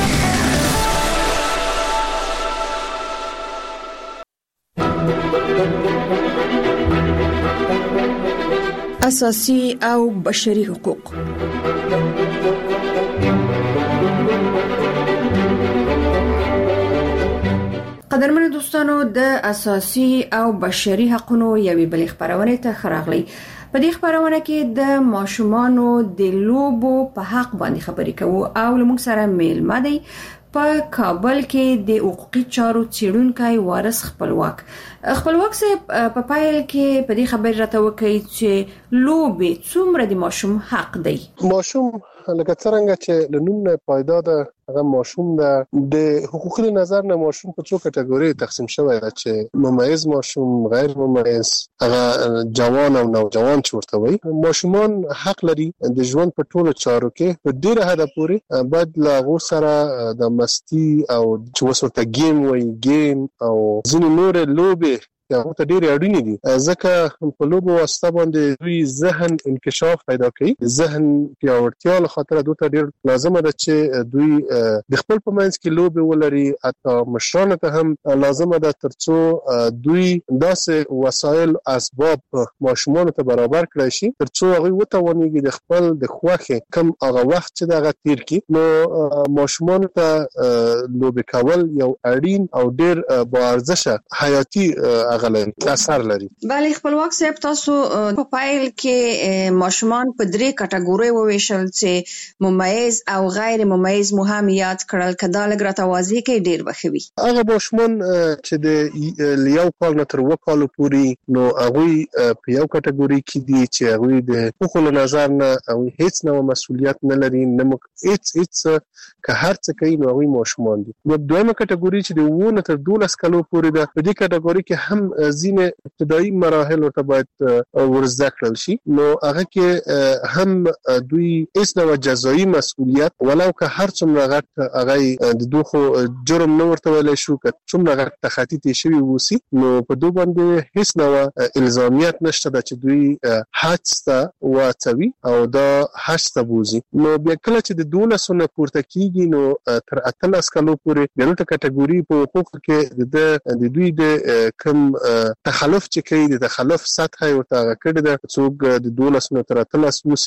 S6: اساسي او بشري حقوق. قدرمن دوستانو، د اساسي او بشري حقوقو یوې بلې خبرونه ته خراغلی. په دې خبرونه کې د ماشومانو د لوبو په حق باندې خبرې کوو او لمونږ سره میلمه دی په کابل کې د حقوقي چارو څیړونکی وارث خپلواک. خپلواک سه په پایل کې په دې خبر راته وکړي چې لوبې څومره د ماشوم حق دی.
S2: ماشوم لکه څنګه چې لنوم نه پایدا ده، هغه ماشوم ده. د حقوقي نظر نه ماشوم په څو کټګوري تقسیم شوی دی چې ممیز ماشوم، غیر ممیز، هغه جوان او نوجوان چورته وي. ماشومان حق لري د ژوند په ټولو چارو کې په ډیره حد پورې باید لا غو سره د مستی او چې وسورته گیم وي گیم او ځینې نور لوبې هغه ته ډېر اړینې دي، ځکه په لوبو واسطه باندې دوی ذهن انکشاف پیدا کوي. ذهن پیاوړتیا لپاره دوی ته ډېر لازمه ده چې دوی د خپل په منځ کې لوبې ولري. حتی مشرانو ته هم لازمه ده ترڅو دوی داسې وسایل اسباب ماشومانو ته برابر کړي شي ترڅو هغه وتوانيږي د خپل د خوښه کم هغه وخت چې دغه تیر کی. نو ماشومانو ته لوبې کول یو اړین او ډېر با ارزښه حیاتي غلري اثر لري.
S3: بله خپلواک صاحب، تاسو په پایل کې ماشومان په درې کټګوري وویشل چې ممیز او غیر ممیز مو هم یاد کړل. کدا لګ راته واضح کې ډیر بخوي.
S2: هغه ماشومان چې د یو کال نه تر و کال پورې نو هغه په یو کټګوري کې دي چې هغه د حقوقو نظر نه او هیڅ نو مسولیت نه لري، نه هیڅ هیڅ که هر څه کوي نو هغه ماشومان دي. نو دویمه کټګوري چې د و نه تر دولس کالو پورې ده، په دې کټګوري کې هم ځینې ابتدایي مراحل ورته باید ورزده کړل شي. نو هغه کې هم دوی هیڅ ډول جزایي مسؤلیت ولو که هر څومره غټ هغه د دوه جرم نه ورته ویل شو که څومره غټ تخطیط شوی وسی، نو په دوه باندې هیڅ ډول الزامیت نشته چې دوی حج ته واچوي او دا حج ته بوزي. نو بیا کله چې د دولسو نه پورته کیږي نو تر اتلس کالو پورې بیا نو کټګوري په حقوق کې د د دوی د کم تخلف چې کوي د تخلف سطح ورته کړی ده. څوک د دولس نه تر اتلس وسی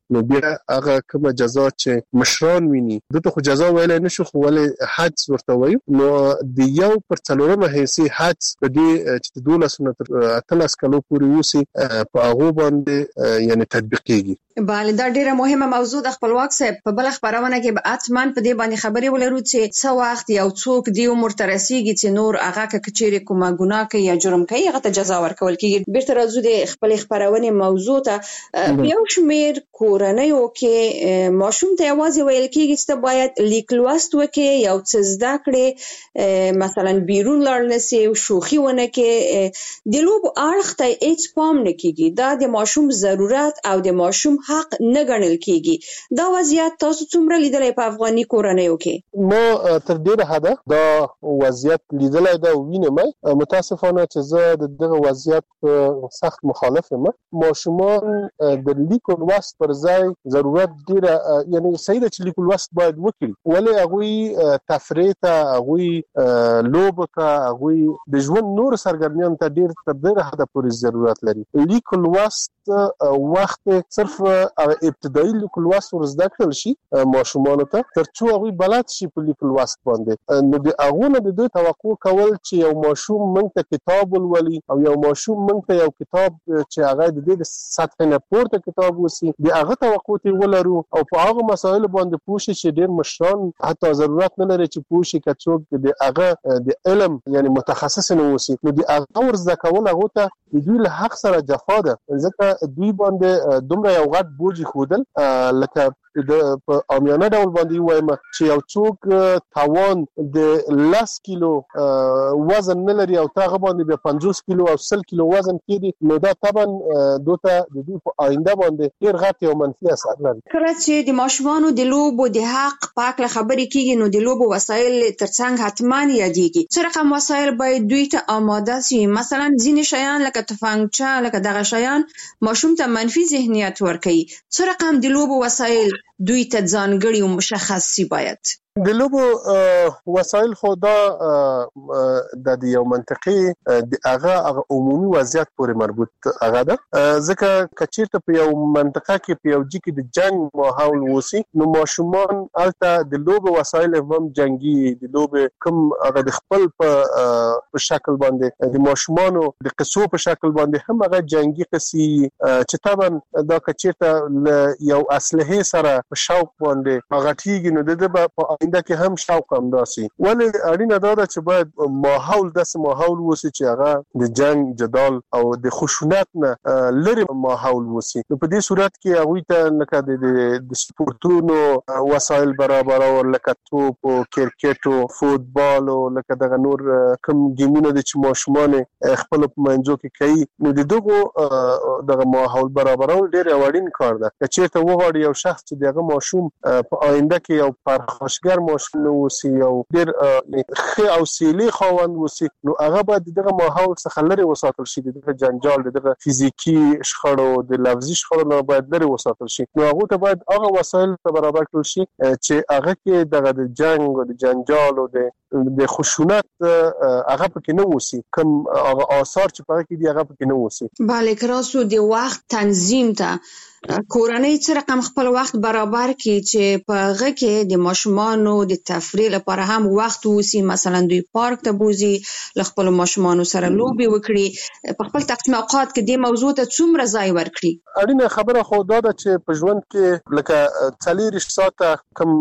S2: نو بیا هغه کومه جزا چې مشران ویني دته خو جزا ویل نه شو خو ولې حد ورته وایي نو د یو پر څلورمه حصے حد د دې چې دولس نه تر اتلس کلو پورې وسی په هغه باندې یعنی تطبیقيږي.
S3: بله دا ډیره مهمه موضوع د خپلواک صاحب په بل خبرونه کې به اتمن په دې باندې خبرې ولرو چې څو وخت یو څوک دی عمر ترسيږي چې نور هغه کچېری کومه ګناه کوي یا جرم کوي هغه ته جزا ورکول کیږي. بیرته راځو د خپل خبرونه موضوع ته یو شمیر کورنیو کې ماشوم ته یوازې ویل کیږي چې باید لیک لوست وکړي یو څه زده کړي مثلا بیرون لاړ نشي او شوخي ونه کې د لوب اړخ ته هیڅ پام نه کیږي. دا د ماشوم ضرورت او د ماشوم حق نه ګڼل کیږي. دا وضعیت تاسو څومره لیدلای په افغاني کورنیو کې؟
S2: نو تر ډیره حده دا وضعیت لیدلای دا وینم. متاسفانه چې زه د دغه وضعیت سخت مخالف یم. ماشومان د لیک او لوست پر ځای ضرورت ډیره یعنی صحیح ده چې لیک او لوست باید وکړي ولې هغه تفریح ته هغه لوب ته هغه د ژوند نور سرګرمیان ته ډیر تر ډیره حده پورې ضرورت لري. لیک او لوست وخت صرف ابتدایي لیک او لوست ورزده کړل شي ماشومان ته ترڅو هغه بلد شي په لیک او لوست باندې. نو د هغه نه د دوی توقع کول چې یو ماشوم موږ ته کتاب ولولي او یو ماشوم موږ ته یو کتاب چې هغه د دې سطح نه پورته کتاب وسی د هغه توقع ته ولرو او په هغه مسایل باندې پوښي چې ډیر مشران حتی ضرورت نه لري چې پوښي کڅوک د هغه د علم یعنی متخصص نه وسی. نو د هغه ورزده کول هغه ته د دوی له حق سره جفا ده ځکه دوی باندې دومره یو غټ بوج خودل لکه د په امیانه ډول باندې وایم چې یو څوک توان د لس کیلو وزن نه لري او هغه باندې به پنځوس کیلو او سل کیلو وزن کېږي نو دا طبعا دوته د دې په آینده باندې ډیر غټ یو منفي اثر لري.
S3: کله چې د ماشومانو د لوبو د حق پاک له خبرې کیږي نو د لوبو وسایل ترڅنګ حتمان یادېږي. څه رقم وسایل باید دوی ته آماده شي؟ مثلا ځینې شیان لکه تفنګچه لکه دغه شیان ماشوم ته منفي ذهنیت ورکوي. څه رقم د لوبو وسایل دوی ته ځانګړي او مشخص شي باید؟
S2: د لوبو وسایل خو دا د یو منطقي د هغه عمومي وضعیت پورې مربوط هغه ده ځکه کچیرته په یو منطقه کې په یو ځای کې د جنگ ماحول وسی نو ماشومان الته د لوبو وسایل هم جنگي د لوبو کوم هغه د خپل په شکل باندې د ماشومانو د قصو په شکل باندې هم هغه جنگي قصي چې طبعا دا کچیرته یو اسلحه سره په شوق باندې هغه تیږي نو د په آینده کې هم شوق هم داسي ولې اړینه ده چې باید ماحول داسې ماحول وسی چې هغه د جنگ جدال او د خشونت نه لري ماحول وسی. نو په دې صورت کې هغه ته لکه د سپورتونو وسایل برابر او لکه توپ او کرکټ او فوتبال او لکه دغه نور کوم ګیمونه د چې ماشومان خپل په منځو کې کوي نو د دغه دغه ماحول برابر او ډیر اړین کار ده. چې ته وغواړي یو شخص چې دغه ماشوم په آینده کې یو پرخاشګر ماشوم وسی او ډیر ښه او سیلي خوند وسی نو هغه باید دغه ماحول څخه لري وساتل شي. دغه جنجال دغه فزیکی شخړو د لفظي شخړو نه باید لري وساتل شي. نو هغه ته باید هغه وسایل برابر کړل شي چې هغه کې دغه د جنگ او د جنجال او د د خشونت هغه پکې نه وسی کوم هغه آثار چې پکې دي هغه پکې نه وسی.
S3: bale کراسو د وخت تنظیم ته کورنۍ څه رقم خپل وخت برابر کړي چې په هغه کې د ماشومانو د تفریح لپاره هم وخت وسی مثلا دوی پارک ته بوزي ل خپل ماشومانو سره لوبي وکړي په خپل تقسیم اوقات کې د موضوع ته څومره ځای ورکړي.
S2: اړینه خبره خو دا ده چې په ژوند کې لکه څلور ساعته کم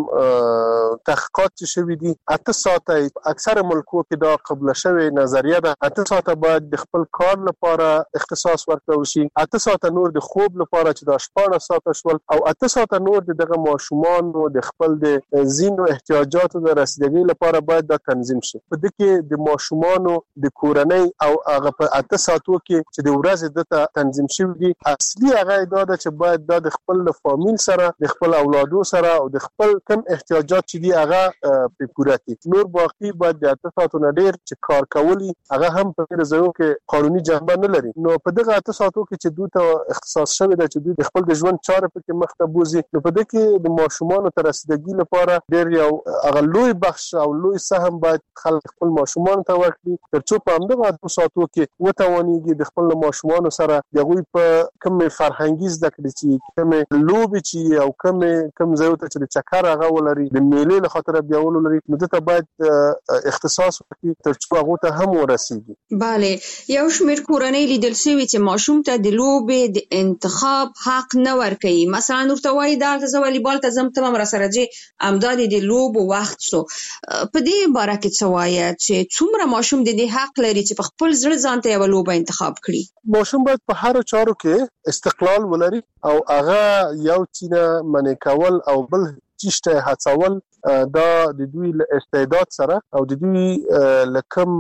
S2: تحقیقات چې شوي دي اته ساعته اکثر ملکو کې دا قبول شوی نظریه ده اته ساعته باید د خپل کار لپاره اختصاص ورکړل شي اته ساعته نور د خوب لپاره چې دا شپږ ساعته شول او اته ساعته نور دغه ماشومان او د خپل د زینو احتیاجاتو د رسیدګۍ لپاره باید دا تنظیم شي. په دې کې د ماشومانو د کورنۍ او هغه په اته ساعتو کې چې د ورځې د تنظیم شوی دي اصلي هغه دا ده چې باید د خپل فامیل سره د خپل اولادو سره او د خپل کم احتیاجات چې دي هغه په پوره کړي. نور با وختي باید د اته ساعتونو ډیر چې کار کولی هغه هم په ډیر ځایو کې قانوني جنبه نه لري. نو په دغه اته ساعتو کې چې دوی ته اختصاص شوی دی چې دوی د خپل د ژوند چارې پکې مخ ته بوزي، نو په دې کې د ماشومانو تر رسیدګۍ لپاره ډیر یو هغه لوی بخش او لوی سهم باید خلک خپل ماشومان ته ورکړي ترڅو په همدغه اته ساعتو کې وتوانیږي د خپل ماشومانو سره دغه په کوم فرهنګي زده کړې چې کوم لوبي چې او کوم کوم ځای ته چې چکر هغه ولري د میلې له خاطر بیا ولري، نو ته باید اختصاص وکړي ترڅو هغه ته هم ورسیږي.
S3: bale یو شمېر کورنۍ لیدل شوی چې ماشوم ته د لوبې د انتخاب حق نه ورکوي. مثلا ورته وایي دا ته والیبال ته زم ته مر سره چې امداد د لوب وخت شو. په دې باره کې څه وایي چې څومره ماشوم د دې حق لري چې په خپل زړه ځان ته یو لوبه انتخاب کړي؟
S2: ماشوم باید په هر چارو کې استقلال ولري او هغه یو چینه منې کول او بل چیشته هڅول دا د دوی استعداد سره او د دوی لکم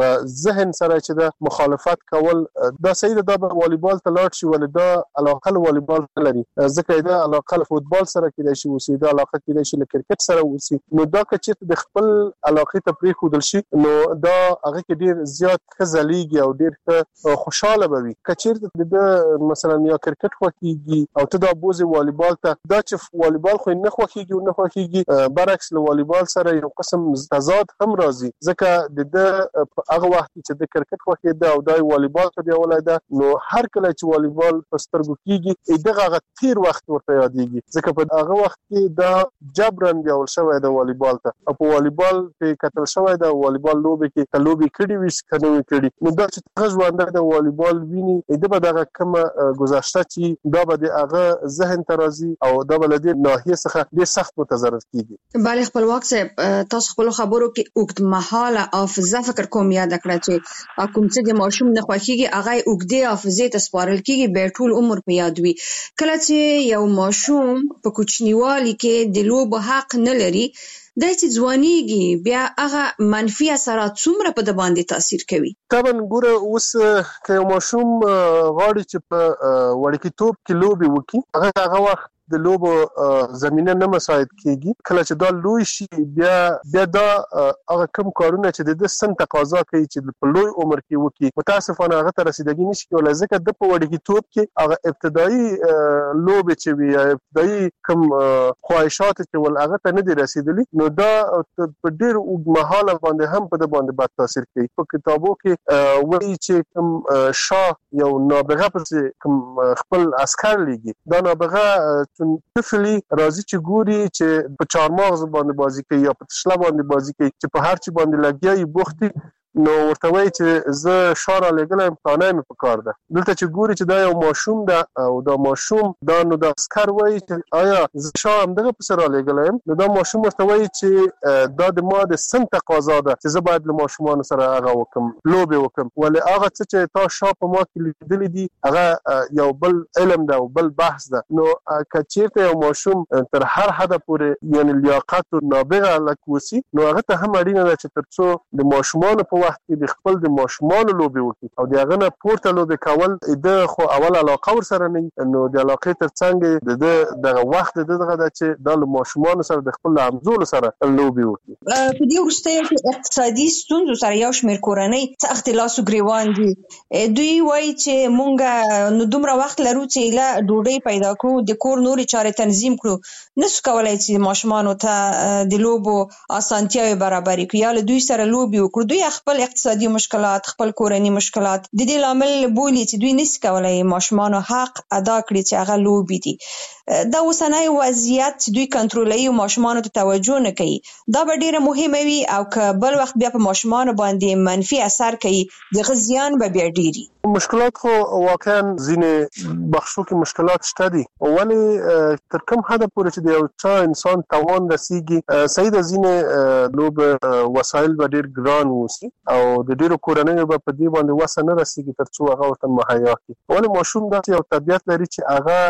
S2: ذهن سره چې دا مخالفت کول دا صحیح ده. دا والیبال ته لاړ شي ولې دا علاقه له والیبال لري، ځکه دا علاقه له فوتبال سره کې شي وسی دا علاقه کې شي له کرکټ سره وسی، نو دا چې د خپل علاقه ته پری خودل شي نو دا هغه کې ډیر زیات خزلېږي او ډیر خوشاله بوي. کچېر د مثلا یا کرکټ خوکیږي او ته دا بوزي والیبال ته دا چې والیبال خو نه خوکیږي نه خوکیږي برعکس له والیبال سره یو قسم تضاد هم راځي، ځکه د هغه وخت چې د کرکټ خوکې ده او د والیبال ته دی ولای ده، نو هر کله چې والیبال په سترګو کیږي دغه تیر وخت ورته یادېږي، ځکه په هغه وخت کې دا جبرن دی ول شوی د والیبال ته او په والیبال کې کتل شوی د والیبال لوبې کې کلوبي کړي وي کنه کړي، نو دا چې هغه ژوند د والیبال ویني د به دغه کومه گذشته چې دا به د هغه ذهن ترازی او دا بل د ناحیه څخه ډیر سخت متضرر کیږي.
S3: bale خپلواک صاحب تاسو خپل خبرو کې اوږد مهاله حافظه فکر کوم یاد کړئ چې کوم څه د ماشوم نه خوښیږي هغه اوږدې حافظه ته سپارل کیږي به ټول عمر په یاد وي. کله چې یو ماشوم په کوچنیوالي کې د لوب حق نه لري د چې ځوانيږي بیا هغه منفي اثرات څومره په د باندې تاثیر کوي؟
S2: طبعا ګوره اوس که یو ماشوم غواړي چې په وړکتوب کې لوبي وکړي هغه هغه وخت د لوبو زمينه نه مساعد کیږي. کله چې دا لوی شي بیا بیا دا هغه کوم کارونه چې د سن تقاضا کوي چې په لوی عمر کې وکړي متاسفانه هغه ته رسیدګي نشي کولای، ځکه د په وړکتوب کې هغه ابتدایي لوبې چې وي ابتدایي کوم خواهشات چې ول هغه ته نه دي رسیدلي، نو دا په ډیر اوږدمهاله باندې هم په د باندې بد تاثیر کوي. په کتابو کې وایي چې کوم شاه یو نابغه پر کوم خپل عسكر لګي، دا نابغه طفلی راځي چې ګوري چې په چارمغز باندې بازی کوي یا په تشله باندې بازی کوي چې په هر چی باندې لګیای بوختي، نو ورته وایي چې زه شاره لګلم پلانای مې په کار ده. دلته چې ګوري چې دا یو ماشوم ده او دا ماشوم دا نو د عسكر وایي چې آیا زه شاه هم دغه په سره لګلم، نو دا ماشوم ورته وایي چې دا د ما د سن تقاضا ده چې زه باید له ماشومان سره هغه وکم لوبي وکم، ولې هغه څه چې تا شاه په ما کې لیدلې دي هغه یو بل علم ده او بل بحث ده. نو کچېرته یو ماشوم تر هر حد پورې یعنی لیاقت او نابغه لکوسی، نو هغه ته هم اړینه ده چې ترڅو د ماشومان په وخت کې د خپل د ماشومان لوبي وکړي او د هغه نه پورته لوبي کول د خو اول علاقه ور سره نه، نو د علاقې ترڅنګ د دغه وخت دغه د چې د ماشومان سره د خپل همزول سره لوبي وکړي.
S3: په دې وروسته کې اقتصادي ستونزو سره یو شمېر کورنۍ څه اختلاس او ګریوان دي. دوی وایي چې مونږ نو دومره وخت لرو چې لا ډوډۍ پیدا کړو د کور نورې چارې تنظیم کړو، نسو کولای چې ماشومان ته د لوبو اسانتیاوي برابر کړي یا له دوی سره لوبي وکړو. دوی خپل اقتصادي مشکلات خپل کورنۍ مشکلات د دې لامل بولي چې دوی نس کولای ماشومان حق ادا کړي چې هغه لوبي دي. دا اوسنۍ وضعیت چې دوی کنټرولوي او ماشومان ته توجه نه کوي دا به ډیره مهمه وي او که بل وخت بیا په ماشومان باندې منفي اثر کوي دغه زیان به بیا ډیری.
S2: مشکلات خو واقعا ځینې بخشو کې مشکلات شته دي، ولی تر کوم حد پورې چې د یو چا انسان توان رسیږي صحیح د ځینې لوب وسایل به ډیر ګران وسی او د ډیرو کورنیو به په دې باندې وسه نه رسیږي ترڅو هغه ورته مهیا کړي. ولی ماشوم داسې یو طبیعت لري چې هغه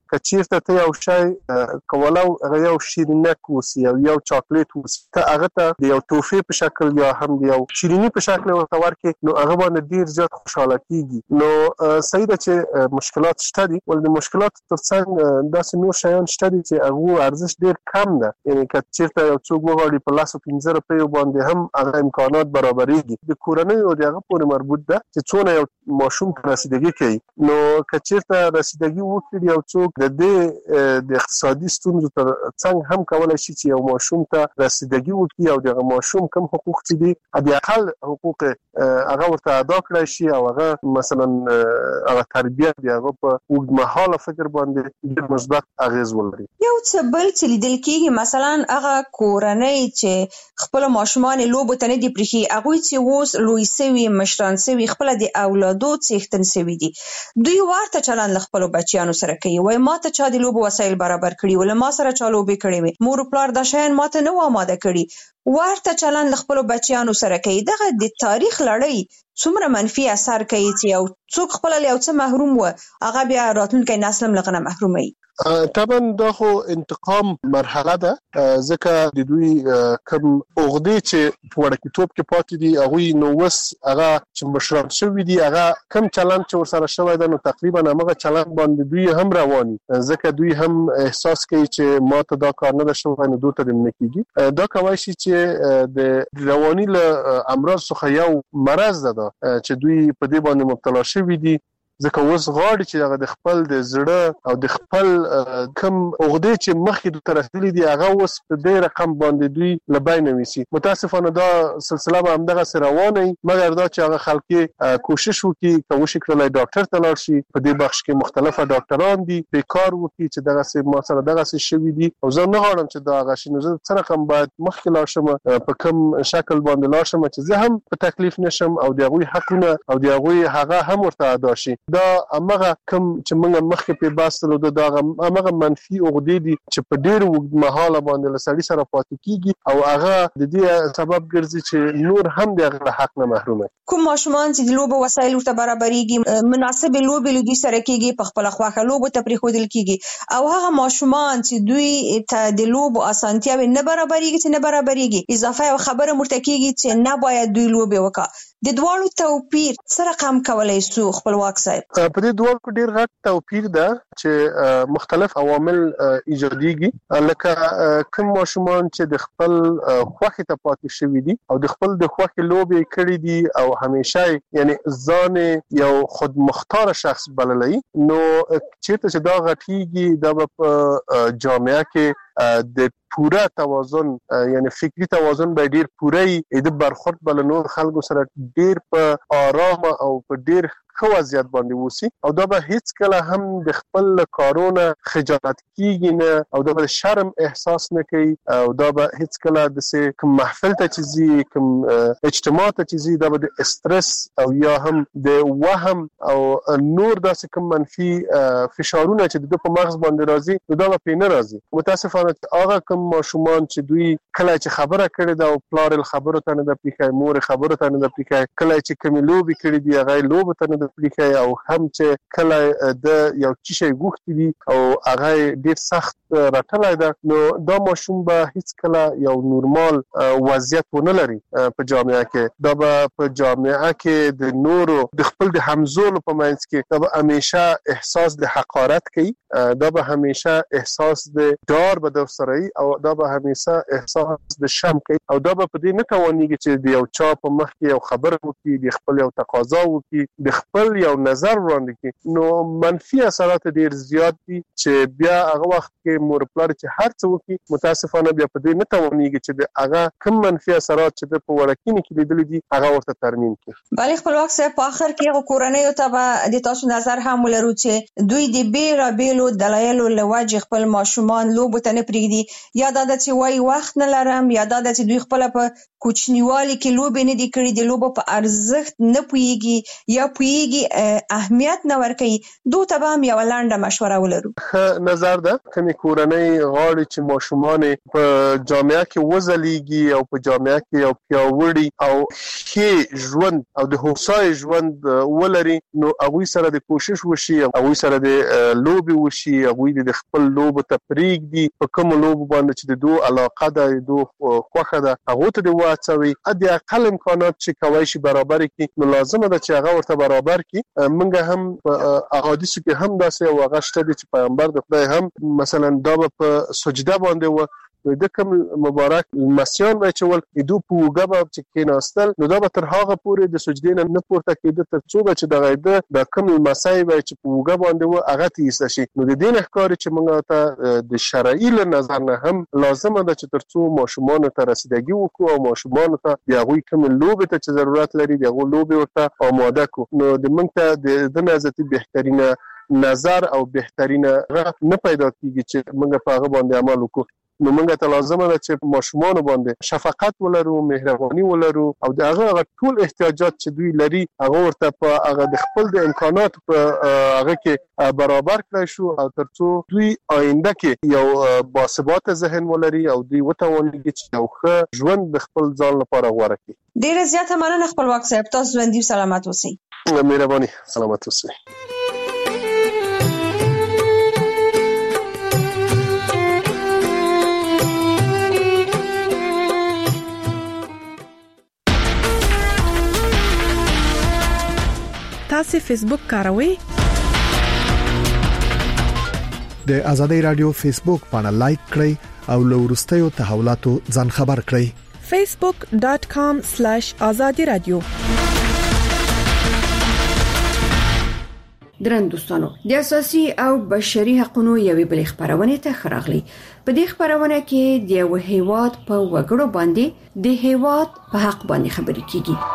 S2: کچیرته ته یو شی کولو هغه یو شیرینک وسی او یو چاکلیټ وسی ته هغه ته یو توفی په شکل یا هم یو شیرینی په شکل ورته ورکې نو هغه باندې ډیر زیات خوشاله کیږي نو صحیح ده چې مشکلات شته دي ولې مشکلات ترڅنګ داسې نور شیان شته دي چې هغه ارزش ډیر کم ده یعنی کچیرته یو څوک وغواړي په لاس پنځه روپیو باندې هم هغه امکانات برابرېږي د کورنۍ او دغه پورې مربوط ده چې څونه یو ماشوم رسیدګي کوي نو کچیرته رسیدګي وکړي یو څوک د دې د اقتصادي ستونزو تر څنګ هم کولای شي چې یو ماشوم ته رسیدګي وکړي او دغه ماشوم کوم حقوق چې دي د اقل حقوق هغه ورته ادا کړی شي او هغه مثلا هغه تربیت دی هغه په اوږدمهاله فکر باندې ډېر مثبت اغیز ولري
S3: یو څه بل چې لیدل کېږي مثلا هغه کورنۍ چې خپل ماشومان لوبو ته نه دي پرېښي هغوی چې اوس لوی سوي مشران سوي خپل د اولادو څښتن سوي دي دوی ورته چلند له خپلو بچیانو سره کوي وایي ما ته چا د لوبو وسایل برابر کړي ولا ما سره چا لوبې کړې وي مور و پلار دا شیان ما ته نه و آماده کړي ورته چلند له خپلو بچیانو سره کوي دغه د تاریخ لړۍ څومره منفي اثر کوي چې یو څوک خپل له یو څه محروم و هغه بیا راتلونکی نسل هم له غنه محروموي
S2: طبعا دا خو انتقام مرحله ده ځکه د دوی کوم عقدې چې په وړکتوب کې پاتې دي هغوی نو اوس هغه چې مشران شوي دي هغه کوم چلند چې ورسره شوی ده نو تقریبا همغه چلند باندې دوی هم رواني ځکه دوی هم احساس کوي چې ما ته دا کار نه ده شوی نو دوی ته نه کېږي دا کولی شي چې د رواني له امراض څخه یو مرض ده چې دوی په دې باندې مبتلا شوي دي ځکه اوس غواړي چې هغه د خپل د زړه او د خپل کم عقدې چې مخکې دوی ته رسېدلي دي هغه اوس په دې رقم باندې دوی له بینه ویسي متاسفانه دا سلسله به همدغسې روانه وي مګر دا چې هغه خلک کوشش وکړي که وشي کړلی ډاکټر ته لاړ شي په دې بخش کې مختلفه ډاکټران دي پرې کار وکړي چې دغسې ما سره دغسې شوي دي او زه نه غواړم چې دا هغه شي نو زه څه رقم باید مخکې لاړ شم په کوم شکل باندې لاړ شم چې زه هم په تکلیف نشم او د هغوی حقونه او د هغوی هغه هم ورته ادا شي دا امغه کوم چې موږ مخکې په باسلو دا امغه منفي عقدې دي چې په ډېر اوږدمهاله باندې له سړي سره پاتې کیږي او هغه د دې سبب ګرځي چې نور هم د هغه حق نه محروم دي
S3: کوم ماشومان چې د لوبو وسایل ورته برابرېږي مناسب لوبې له دوی سره کېږي په خپله خوښه لوبو ته پرېښودل کېږي او هغه ماشومان چې دوی ته د لوبو اسانتیاوې نه برابرېږي چې نه برابرېږي اضافه یو خبره ورته کېږي چې نه باید دوی لوبې وکړي د دواړو توپیر څه رقم کولای شو خپلواک صاحب
S2: په دې دوه کې ډېر غټ توپیر ده چې مختلف عوامل ایجادېږي لکه کوم ماشومان چې د خپل خوښې ته پاتې شوي دي او د خپل د خوښې لوبې کړې دي او همیشه یعنی ځان یو خودمختار شخص بللی نو چېرته چې دا غټېږي دا په جامعه کې د پوره توازن یعنی فکری توازن به ډیر پوره د برخورد بل نور خلکو سره ډیر په آرام او په ډیر خو وضعیت باندې وسی او دا به هیڅ کله هم د خپل کارونه خجالت کیږي نه او دا به شرم احساس نه کوي او دا به هیڅ کله د سه کوم محفل ته چیزي کوم اجتماع ته چیزي دا به د استرس او یا هم د وهم او نور داسې کوم منفي فشارونه چې د په مغز باندې راځي دا به پینه راځي متاسفانه هغه کوم ماشومان چې دوی کله چې خبره کړي دا او پلار خبره ته نه د پریکای مور خبره ته نه د پریکای کله چې کوم لوبي کړي دی هغه لوب ته نه د پریکای او هم چې کله د یو چی شي غوښتي دي او هغه ډیر سخت راټلای ده نو دا ماشوم به هیڅ کله یو نورمال وضعیت ونه لري په جامعه کې دا به په جامعه کې د نورو د خپل د همزولو په منځ کې دا به همیشه احساس د حقارت کوي دا به همیشه احساس د ډار به در سره او دا به همیشه احساس د شم کوي او دا به په دې نه توانيږي چې د یو چا په مخ کې یو خبر وکړي د خپل یو تقاضا وکړي د خپل یو نظر وړاندې کړي نو منفي اثرات ډیر زیات دي چې بیا هغه وخت کې مور پلار چې هر څه وکړي متاسفانه بیا په دې نه توانيږي چې د هغه کوم منفي اثرات چې د په وړکینه کې لیدل دي هغه ورته ترمیم کړي
S3: بلې خپلواک صاحب په اخر کې کورنۍ ته به د تاسو نظر هم ولرو چې دوی د بیره بیلو دلایلو لوجه خپل ماشومان لوبو ته نه پریږدي یا دا چې وای وخت نه لرم یا دا چې دوی خپل په کوچنیوالي کې لوبې نه دي کړې د لوبو په ارزښت نه پوهیږي یا پوهیږي پوهیږي اهمیت نه ورکوي دوی ته به هم یو لنډه مشوره ولرو.
S2: نظر ده کمی کورنۍ غواړي چې ماشومان په جامعه کې وځلیږي او په جامعه کې یو پیاوړي او ښه ژوند او د هوسای ژوند ولري نو هغه سره د کوشش وشي هغه سره د لوبي وشي هغه د خپل لوب ته پریږدي په کوم لوب باندې چې د دوه علاقه ده د دوه خوخه ده هغه ته د واچوي ادي اقل امکانات چې کوي شي برابر کی نو لازمه ده چې هغه ورته برابر کی. منګه هم احادیث کې هم داسې او هغه شته چې پیغمبر د خدای هم مثلا دا په سجده باندې و د کوم مبارک مسیان بچول دو پوګه چې کیناستل نو دا به تر هغه پورې د سجدې نه پورته کېده تر څو چې د غیده د کوم مسای به چې پوګه باندې و هغه تیسه شي نو د دین ښکار چې موږ ته د شرعي له نظر نه هم لازمه ده چې تر څو ماشومان ته رسیدګي وکړو او ماشومان ته د هغه کوم لوبه ته چې ضرورت لري د هغه لوبه ورته آماده کو نو د موږ ته د نازتي بهترینه نظر او بهترینه نه پیدا کیږي چې موږ په هغه باندې عمل وکړو. نو موږ ته لازمه ده چې ماشومان باندې شفقت ولرو مهرباني ولرو او د هغه ټول احتیاجات چې دوی لري هغه ورته په هغه د خپل د امکانات په هغه کې برابر کړی شو او ترڅو دوی آینده کې یو باثبات ذهن ولري او دوی وتواني چې یو ښه ژوند د خپل ځان لپاره غوړه کړي.
S3: ډیره زیاته مننه خپلواک صاحب تاسو ژوندۍ سلامت اوسئ.
S2: مهرباني سلامت اوسئ.
S5: تاسو فیسبوک کاروئ؟
S18: د آزادۍ رادیو فیسبوک باندې لایک کړئ او له وروستیو تحولاتو ځان خبر کړئ.
S5: facebook dot com slash azadi radio.
S6: درن دوستانو د اساسي او بشري حقوقو یوې بل خبرونه ته خراغلي. په دې خبرونه کې د یو هیواد په وګړو باندې د هیواد په حق باندې خبرې کیږي.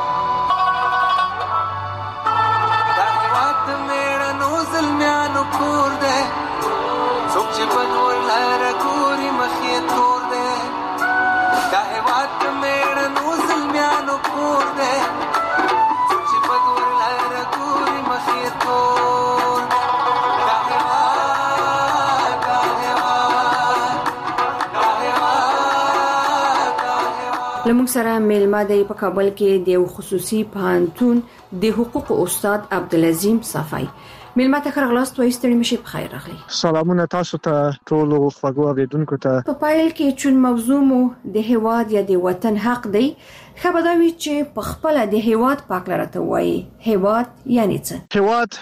S6: لمونږ سره میلمه دی په کابل کې د خصوصي پوهنتون د حقوق استاد عبدالعظیم صافی. میلمه ته خرغلاست وای ستړي مشي په خیر راغلی.
S7: سلامونه تاسو ته ټول خوږو اوریدونکو ته.
S6: په پایل کې چون موضوع مو د هیواد یا د وطن حق دی خبردوي چې په خپل د هیواد پاک لرته وای هیواد یعنی څه؟
S7: هیواد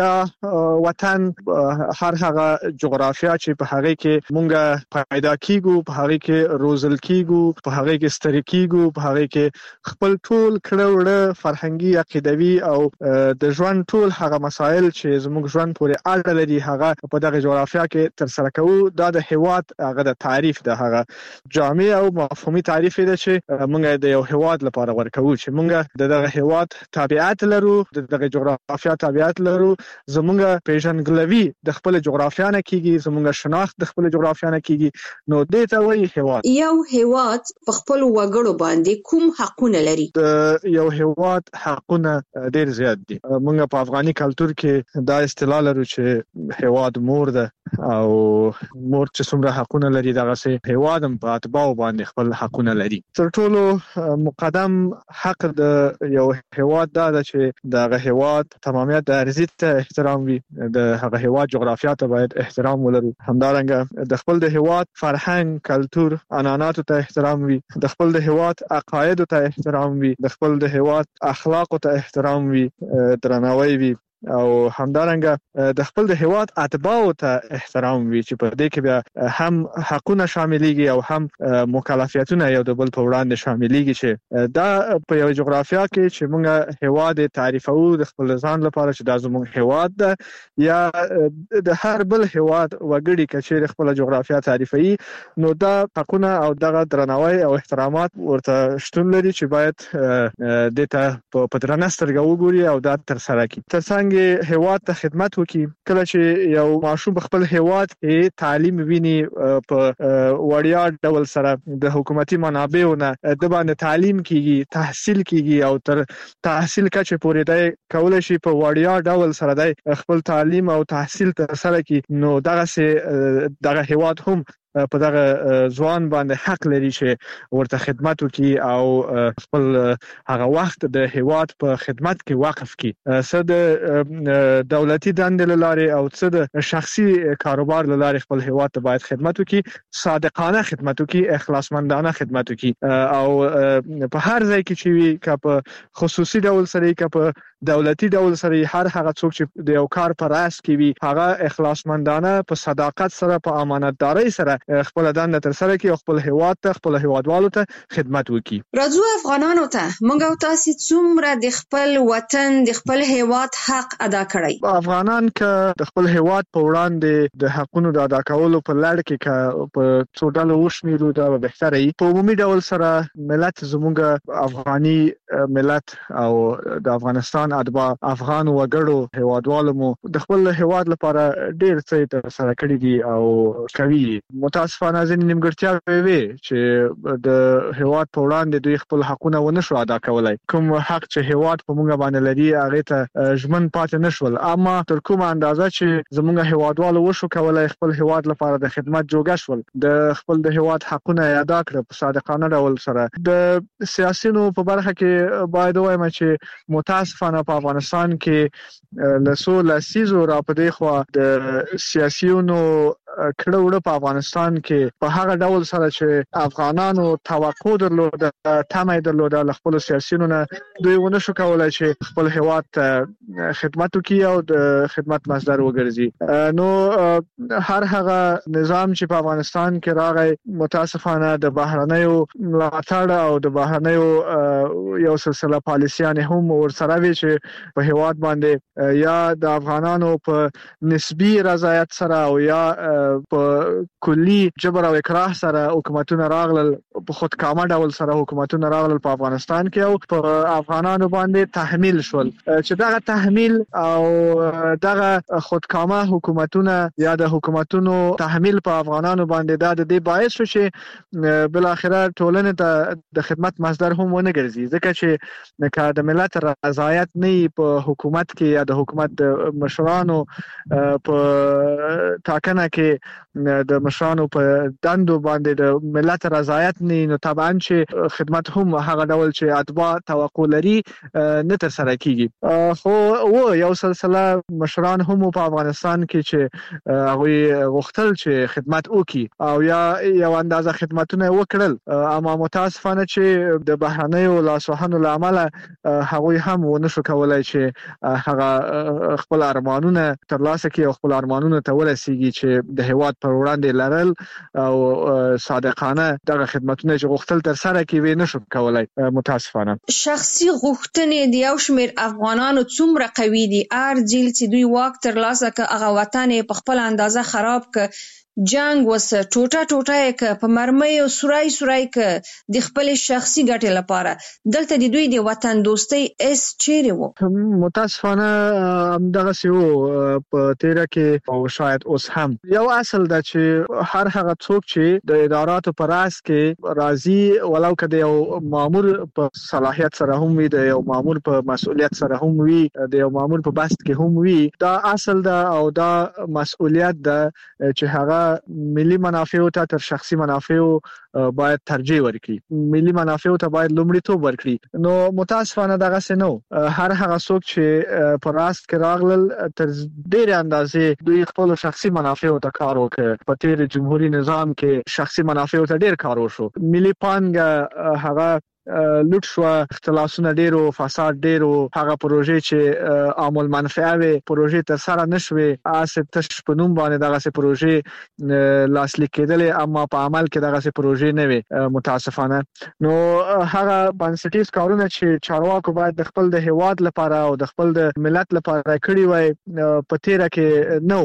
S7: یا وطن هر هغه جغرافیا چې په هغه کې مونږه پیدا کیږو په هغه کې روزل کیږو په هغه کې ستر کیږو په هغه کې خپل ټول کړهوړه فرهنګي عقیدوي او د ژوند ټول هغه مسایل چې زموږ ژوند پورې اړه لري هغه په دغه جغرافیا کې تر سره کوو. دا د هیواد هغه د تعریف د هغه جامع او مفهومي تعریف دی چې مونږ د یو هیواد لپاره ورکوو چې مونږ د دغه هیواد تابعیت لرو د دغه جغرافیا تابعیت لرو زمونږ پیژنګلوي د خپل جغرافیا نه کیږي زمونږ شناخت د خپل جغرافیا نه کیږي نو دې ته وایي هیواد.
S3: یو هیواد په خپل وګړو باندې کوم حقونه لري؟
S7: د یو هیواد حقونه ډیر زیات دي. مونږ په افغاني کلچر کې دا اصطلاح لرو چې هیواد مور ده او مور چې څومره حقونه لري دغه سه هیواد هم په اتباع باندې خپل حقونه لري. تر ټولو مقدم حق د یو هیواد دا ده چې دغه هیواد تمامیت د ارضی ته احترام وي د هغه هیواد جغرافیا ته باید احترام ولرو. همدارنګه د خپل د هیواد فرهنګ کلچر عنعناتو ته احترام وي د خپل د هیواد عقاید ته احترام وي د خپل د هیواد اخلاق ته احترام وي درناوی وي او همدارنګه د خپل د هیواد اتباع ته احترام وي چې په دې کې بیا هم حقونه شاملېږي او هم مکلفیتونه یو د بل په وړاندې شاملېږي چې دا په یو جغرافیا کې چې موږ هیواد تعریفو د خپل ځان لپاره چې دا زموږ هیواد ده یا د هر بل هیواد وګړي چې خپل جغرافیا تعریفي نو دا حقونه او دغه درناوی او احترامات ورته شتون لري چې باید د ته په درنه سترګه وګوري او دا تر سره کړي. ترڅنګ څنګه هیواد ته خدمت وکړي. کله چې یو ماشوم خپل هیواد کې تعلیم ویني په وړیا ډول سره د حکومتي منابعو نه د باندې تعلیم کیږي، تحصیل کیږي او تر تحصیل کچه پورې د کولای شي په وړیا ډول سره د خپل تعلیم او تحصیل تر سره کی، نو دغه سه دغه هیواد هم په دغه ځوان باندې حق لري چې ورته خدمت وکړي او خپل هغه وخت د هیواد په خدمت کې وقف کړي. څه د دولتي دندې لارې او څه د شخصي کاروبار لارې خپل هیواد ته باید خدمت وکړي، صادقانه خدمت وکړي، اخلاصمندانه خدمت وکړي او په هر ځای کې چې وي که په خصوصي ډول سره که په دولتي ډول سره هر هغه څوک چې د یو کار پر راس کې وي هغه اخلاصمندانه په صداقت سره په امانتداري سره خپل دنده تر سره کوي او خپل هیواد ته خپل هیوادوالو ته خدمت وکړي.
S3: راځو افغانانو ته موږ او تاسو څومره د خپل وطن د خپل هیواد حق ادا کړی.
S7: افغانان که د خپل هیواد په وړاندې د حقونو د ادا کولو په لړ کې که په څو ډول وشمیرو دا به بهتره وي. په عمومي ډول سره ملت زموږ افغاني ملت او د افغانستان ادبا افغان وګړو هیوادوالو مو د خپل هیواد لپاره ډیر څه تر سره کړی دي او کوي. متاسفانه ځینې نیمګړتیاوې وي چې د هیواد په وړاندې دوی خپل حقونه ونه شو ادا کولای. کوم حق چې هیواد په موږ باندې لري هغه ته ژمن پاتې نشول، اما تر کومه اندازه چې زموږ هیوادوالو وشو کولای خپل هیواد لپاره د خدمت جوګه شول، د خپل د هیواد حقونه ادا کړ په صادقانه ډول سره. د سیاسيونو په برخه کې باید وایم چې متاسفانه په افغانستان کې لسو لسیزو را پدې خو د سیاسيونو کړه وړه په افغانستان کې په هغه ډول سره چې افغانانو توقع درلوده، تمه درلوده له خپل سیاسيونو نه دوی ونه شو کولای چې خپل هیواد ته خدمت وکړي او د خدمت مصدر وګرځي. نو هر هغه نظام چې په افغانستان کې راغی متاسفانه د بهرنیو ملاتړ او د بهرنیو یو سلسله پالیسیان هم ورسره وی چې په هیواد باندې یا د افغانانو په نسبی رضایت سره او یا په کلی جبر او اکراه سره حکومتونه راغلل، په خودکامه ډول سره حکومتونه راغلل په افغانستان کې او په افغانانو باندې تحمیل شول. چې دغه تحمیل او دغه خودکامه حکومتونه یا د حکومتونو تحمیل په افغانانو باندې د دې باعث شو چې بل اخره ټولنه ته د خدمت مصدر هم ونه ګرځي، ځکه چې که د ملت رضایت نه په حکومت کې یا د حکومت د مشرانو په ټاکنه کې د مشرانو په دندو باندې د ملت رضایت نه، نو طبعا چې خدمت هم هغه ډول چې اتباع توقع لري نه تر سره کیږي. خو و یو سلسله مشران هم په افغانستان کې چې هغه غوښتل چې خدمت وکړي او یا یو اندازه خدمتونه وکړل، اما متاسفانه چې د بهرنیو لاسوهنو لامل هغه هم ونه شو کولای چې هغه خپل ارمانونه ترلاسه کړي او خپل ارمانونه ته ورسیږي چې د هیواد پر وړاندې لرل او صادقانه دغه خدمتونه چې غوښتل تر سره کوي نشو کولای. متاسفانه
S3: شخصي غوښتنې د یو شمېر افغانانو څومره قوي دي، ار جیل چې دوی واک ترلاسه ک هغه وطن په خپل اندازه خراب ک، جنگ وسه ټوټه ټوټه ک، په مرمۍ او سورای سورای ک د خپل شخصي ګټې لپاره. دلته د دوی د وطن دوستۍ اس چیرې وو؟
S7: متاسفانه هم دغه سیو په تیره کې او شاید اوس هم یو اصل دا چې هر هغه څوک چې د اداراتو پر راس کې راځي ولو که د یو مامور په صلاحیت سره هم وي، د یو مامور په مسؤلیت سره هم وي، د یو مامور په بست کې هم وي، دا اصل دا او دا مسؤلیت دا چې هغه ملي منافع ته تر شخصي منافع باید ترجیح ورکړي، ملي منافع ته باید لومړیتوب ورکړي. نو متاسفانه دغه څه نو هر هغه څوک چې پر راست کې راغلل تر ډېر اندازې دوی خپل شخصي منافع ته کار وکړ. په تیر جمهوریت نظام کې شخصي منافع ته ډېر کار وشو، ملي پانګه هغه لوټ شو، اختلاسونه ډیرو، فساد ډیرو، هغه پروژې چې عامل منفعه وي پروژې تر سره نشوي، اسه تش په نوم باندې دغه سه پروژې لاسلیک کېدلې اما په عمل کې دغه سه پروژې نه وي متاسفانه. نو هغه بنسټیز کارونه چې چارواکو باید د خپل د هیواد لپاره او د خپل د ملت لپاره کړی وای په تیره کې نو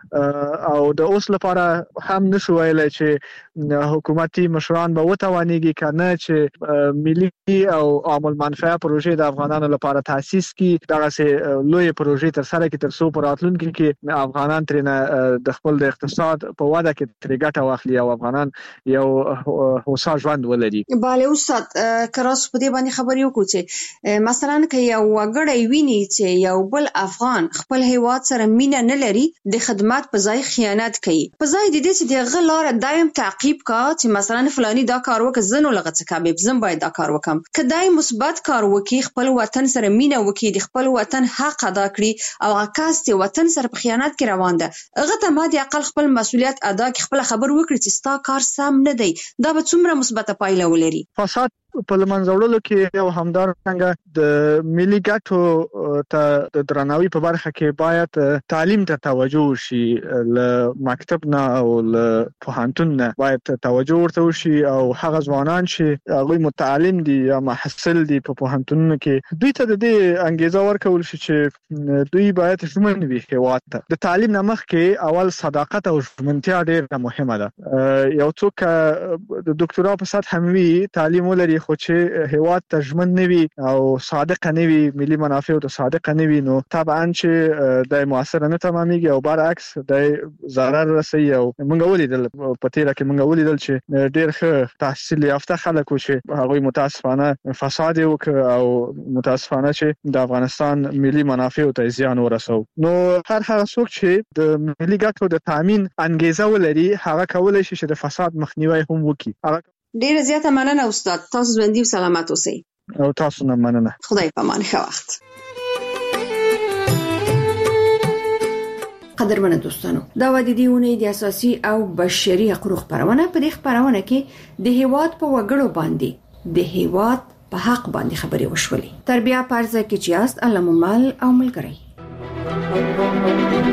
S7: او د اوس لپاره هم نشو ویلای چې حکومتي مشران به وتوانیږي کنه چې ملي او عامل منفعه پروژې د افغانانو لپاره تاسیس کی دغه سه لوی پروژې تر سره کې تر څو پر راتلونکي کې افغانان ترنه د خپل د اقتصاد په واده کې تر ګټه واخلي او افغانان یو هوسا ژوند ولري.
S3: bale استاد کراس په دې باندې خبرې وکړو چې مثلا کې یو وګړی ویني چې یو بل افغان خپل هیواد سره مینه نه لري د خدمات په ځای خیانت کوي په ځای د دې چې د غلار دایم تعقیب کا چې مثلا فلانی دا کار وکړ زنو لغه څه کابه زم باید دا کار وکم کدای مثبت کار وکي خپل وطن سره مینه وکي د خپل وطن حق ادا کړي او عکاس ته وطن سره په خیانت کې روان ده هغه ته ما د عقل خپل مسولیت ادا کړي خپل خبر وکړي چې ستا کار سم نه دی دا به څومره مثبته پایله ولري.
S7: فساد په لمنځوړلو کې یو همدارنګه د ملي ګټو ته د درناوي په برخه کې باید تعلیم ته توجه وشي ل مکتب نه او ل پوهنتون نه باید توجه ورته وشي او هغه ځوانان چې هغه متعلم دي یا محصل دي په پوهنتونونو کې دوی ته د دې انګیزه ورکول شي چې دوی باید ژمن وي هیواد ته. د تعلیم نه مخکې اول صداقت او ژمنتیا ډېره مهمه ده. یو څوک د ډاکټرا په سطح هم وي تعلیم ولري خو چې هیواد ته ژمن نه وي او صادق نه وي ملي منافع ته صادق نه وي نو طبعا چې د موثر نه تمامېږي او برعکس د ضرر رسي او موږ ولیدل په تیره کې موږ ولیدل چې ډېر ښه تحصیل یافته خلک چې هغه متاسفانه فساد وکړ او متاسفانه چې د افغانستان ملي منافع ته زیان ورسو. نو هر هغه څوک چې د ملي ګټو د تامین انګیزه ولري هغه کولای شي چې د فساد مخنیوي هم وکړي.
S3: ډیره زیاته مننه استاد تاسو ژوندۍ او سلامت اوسئ.
S7: او تاسو نه مننه.
S3: خدای په امان ښه وخت.
S6: قدرمن دوستانو دا و د دیونه د اساسي او بشري حقوقو خبرونه په دې خبرونه کې د هیواد په وګړو باندې د هیواد په حق باندې خبرې وشولې. تربیه پارځه کې چې است علم مال او ملګری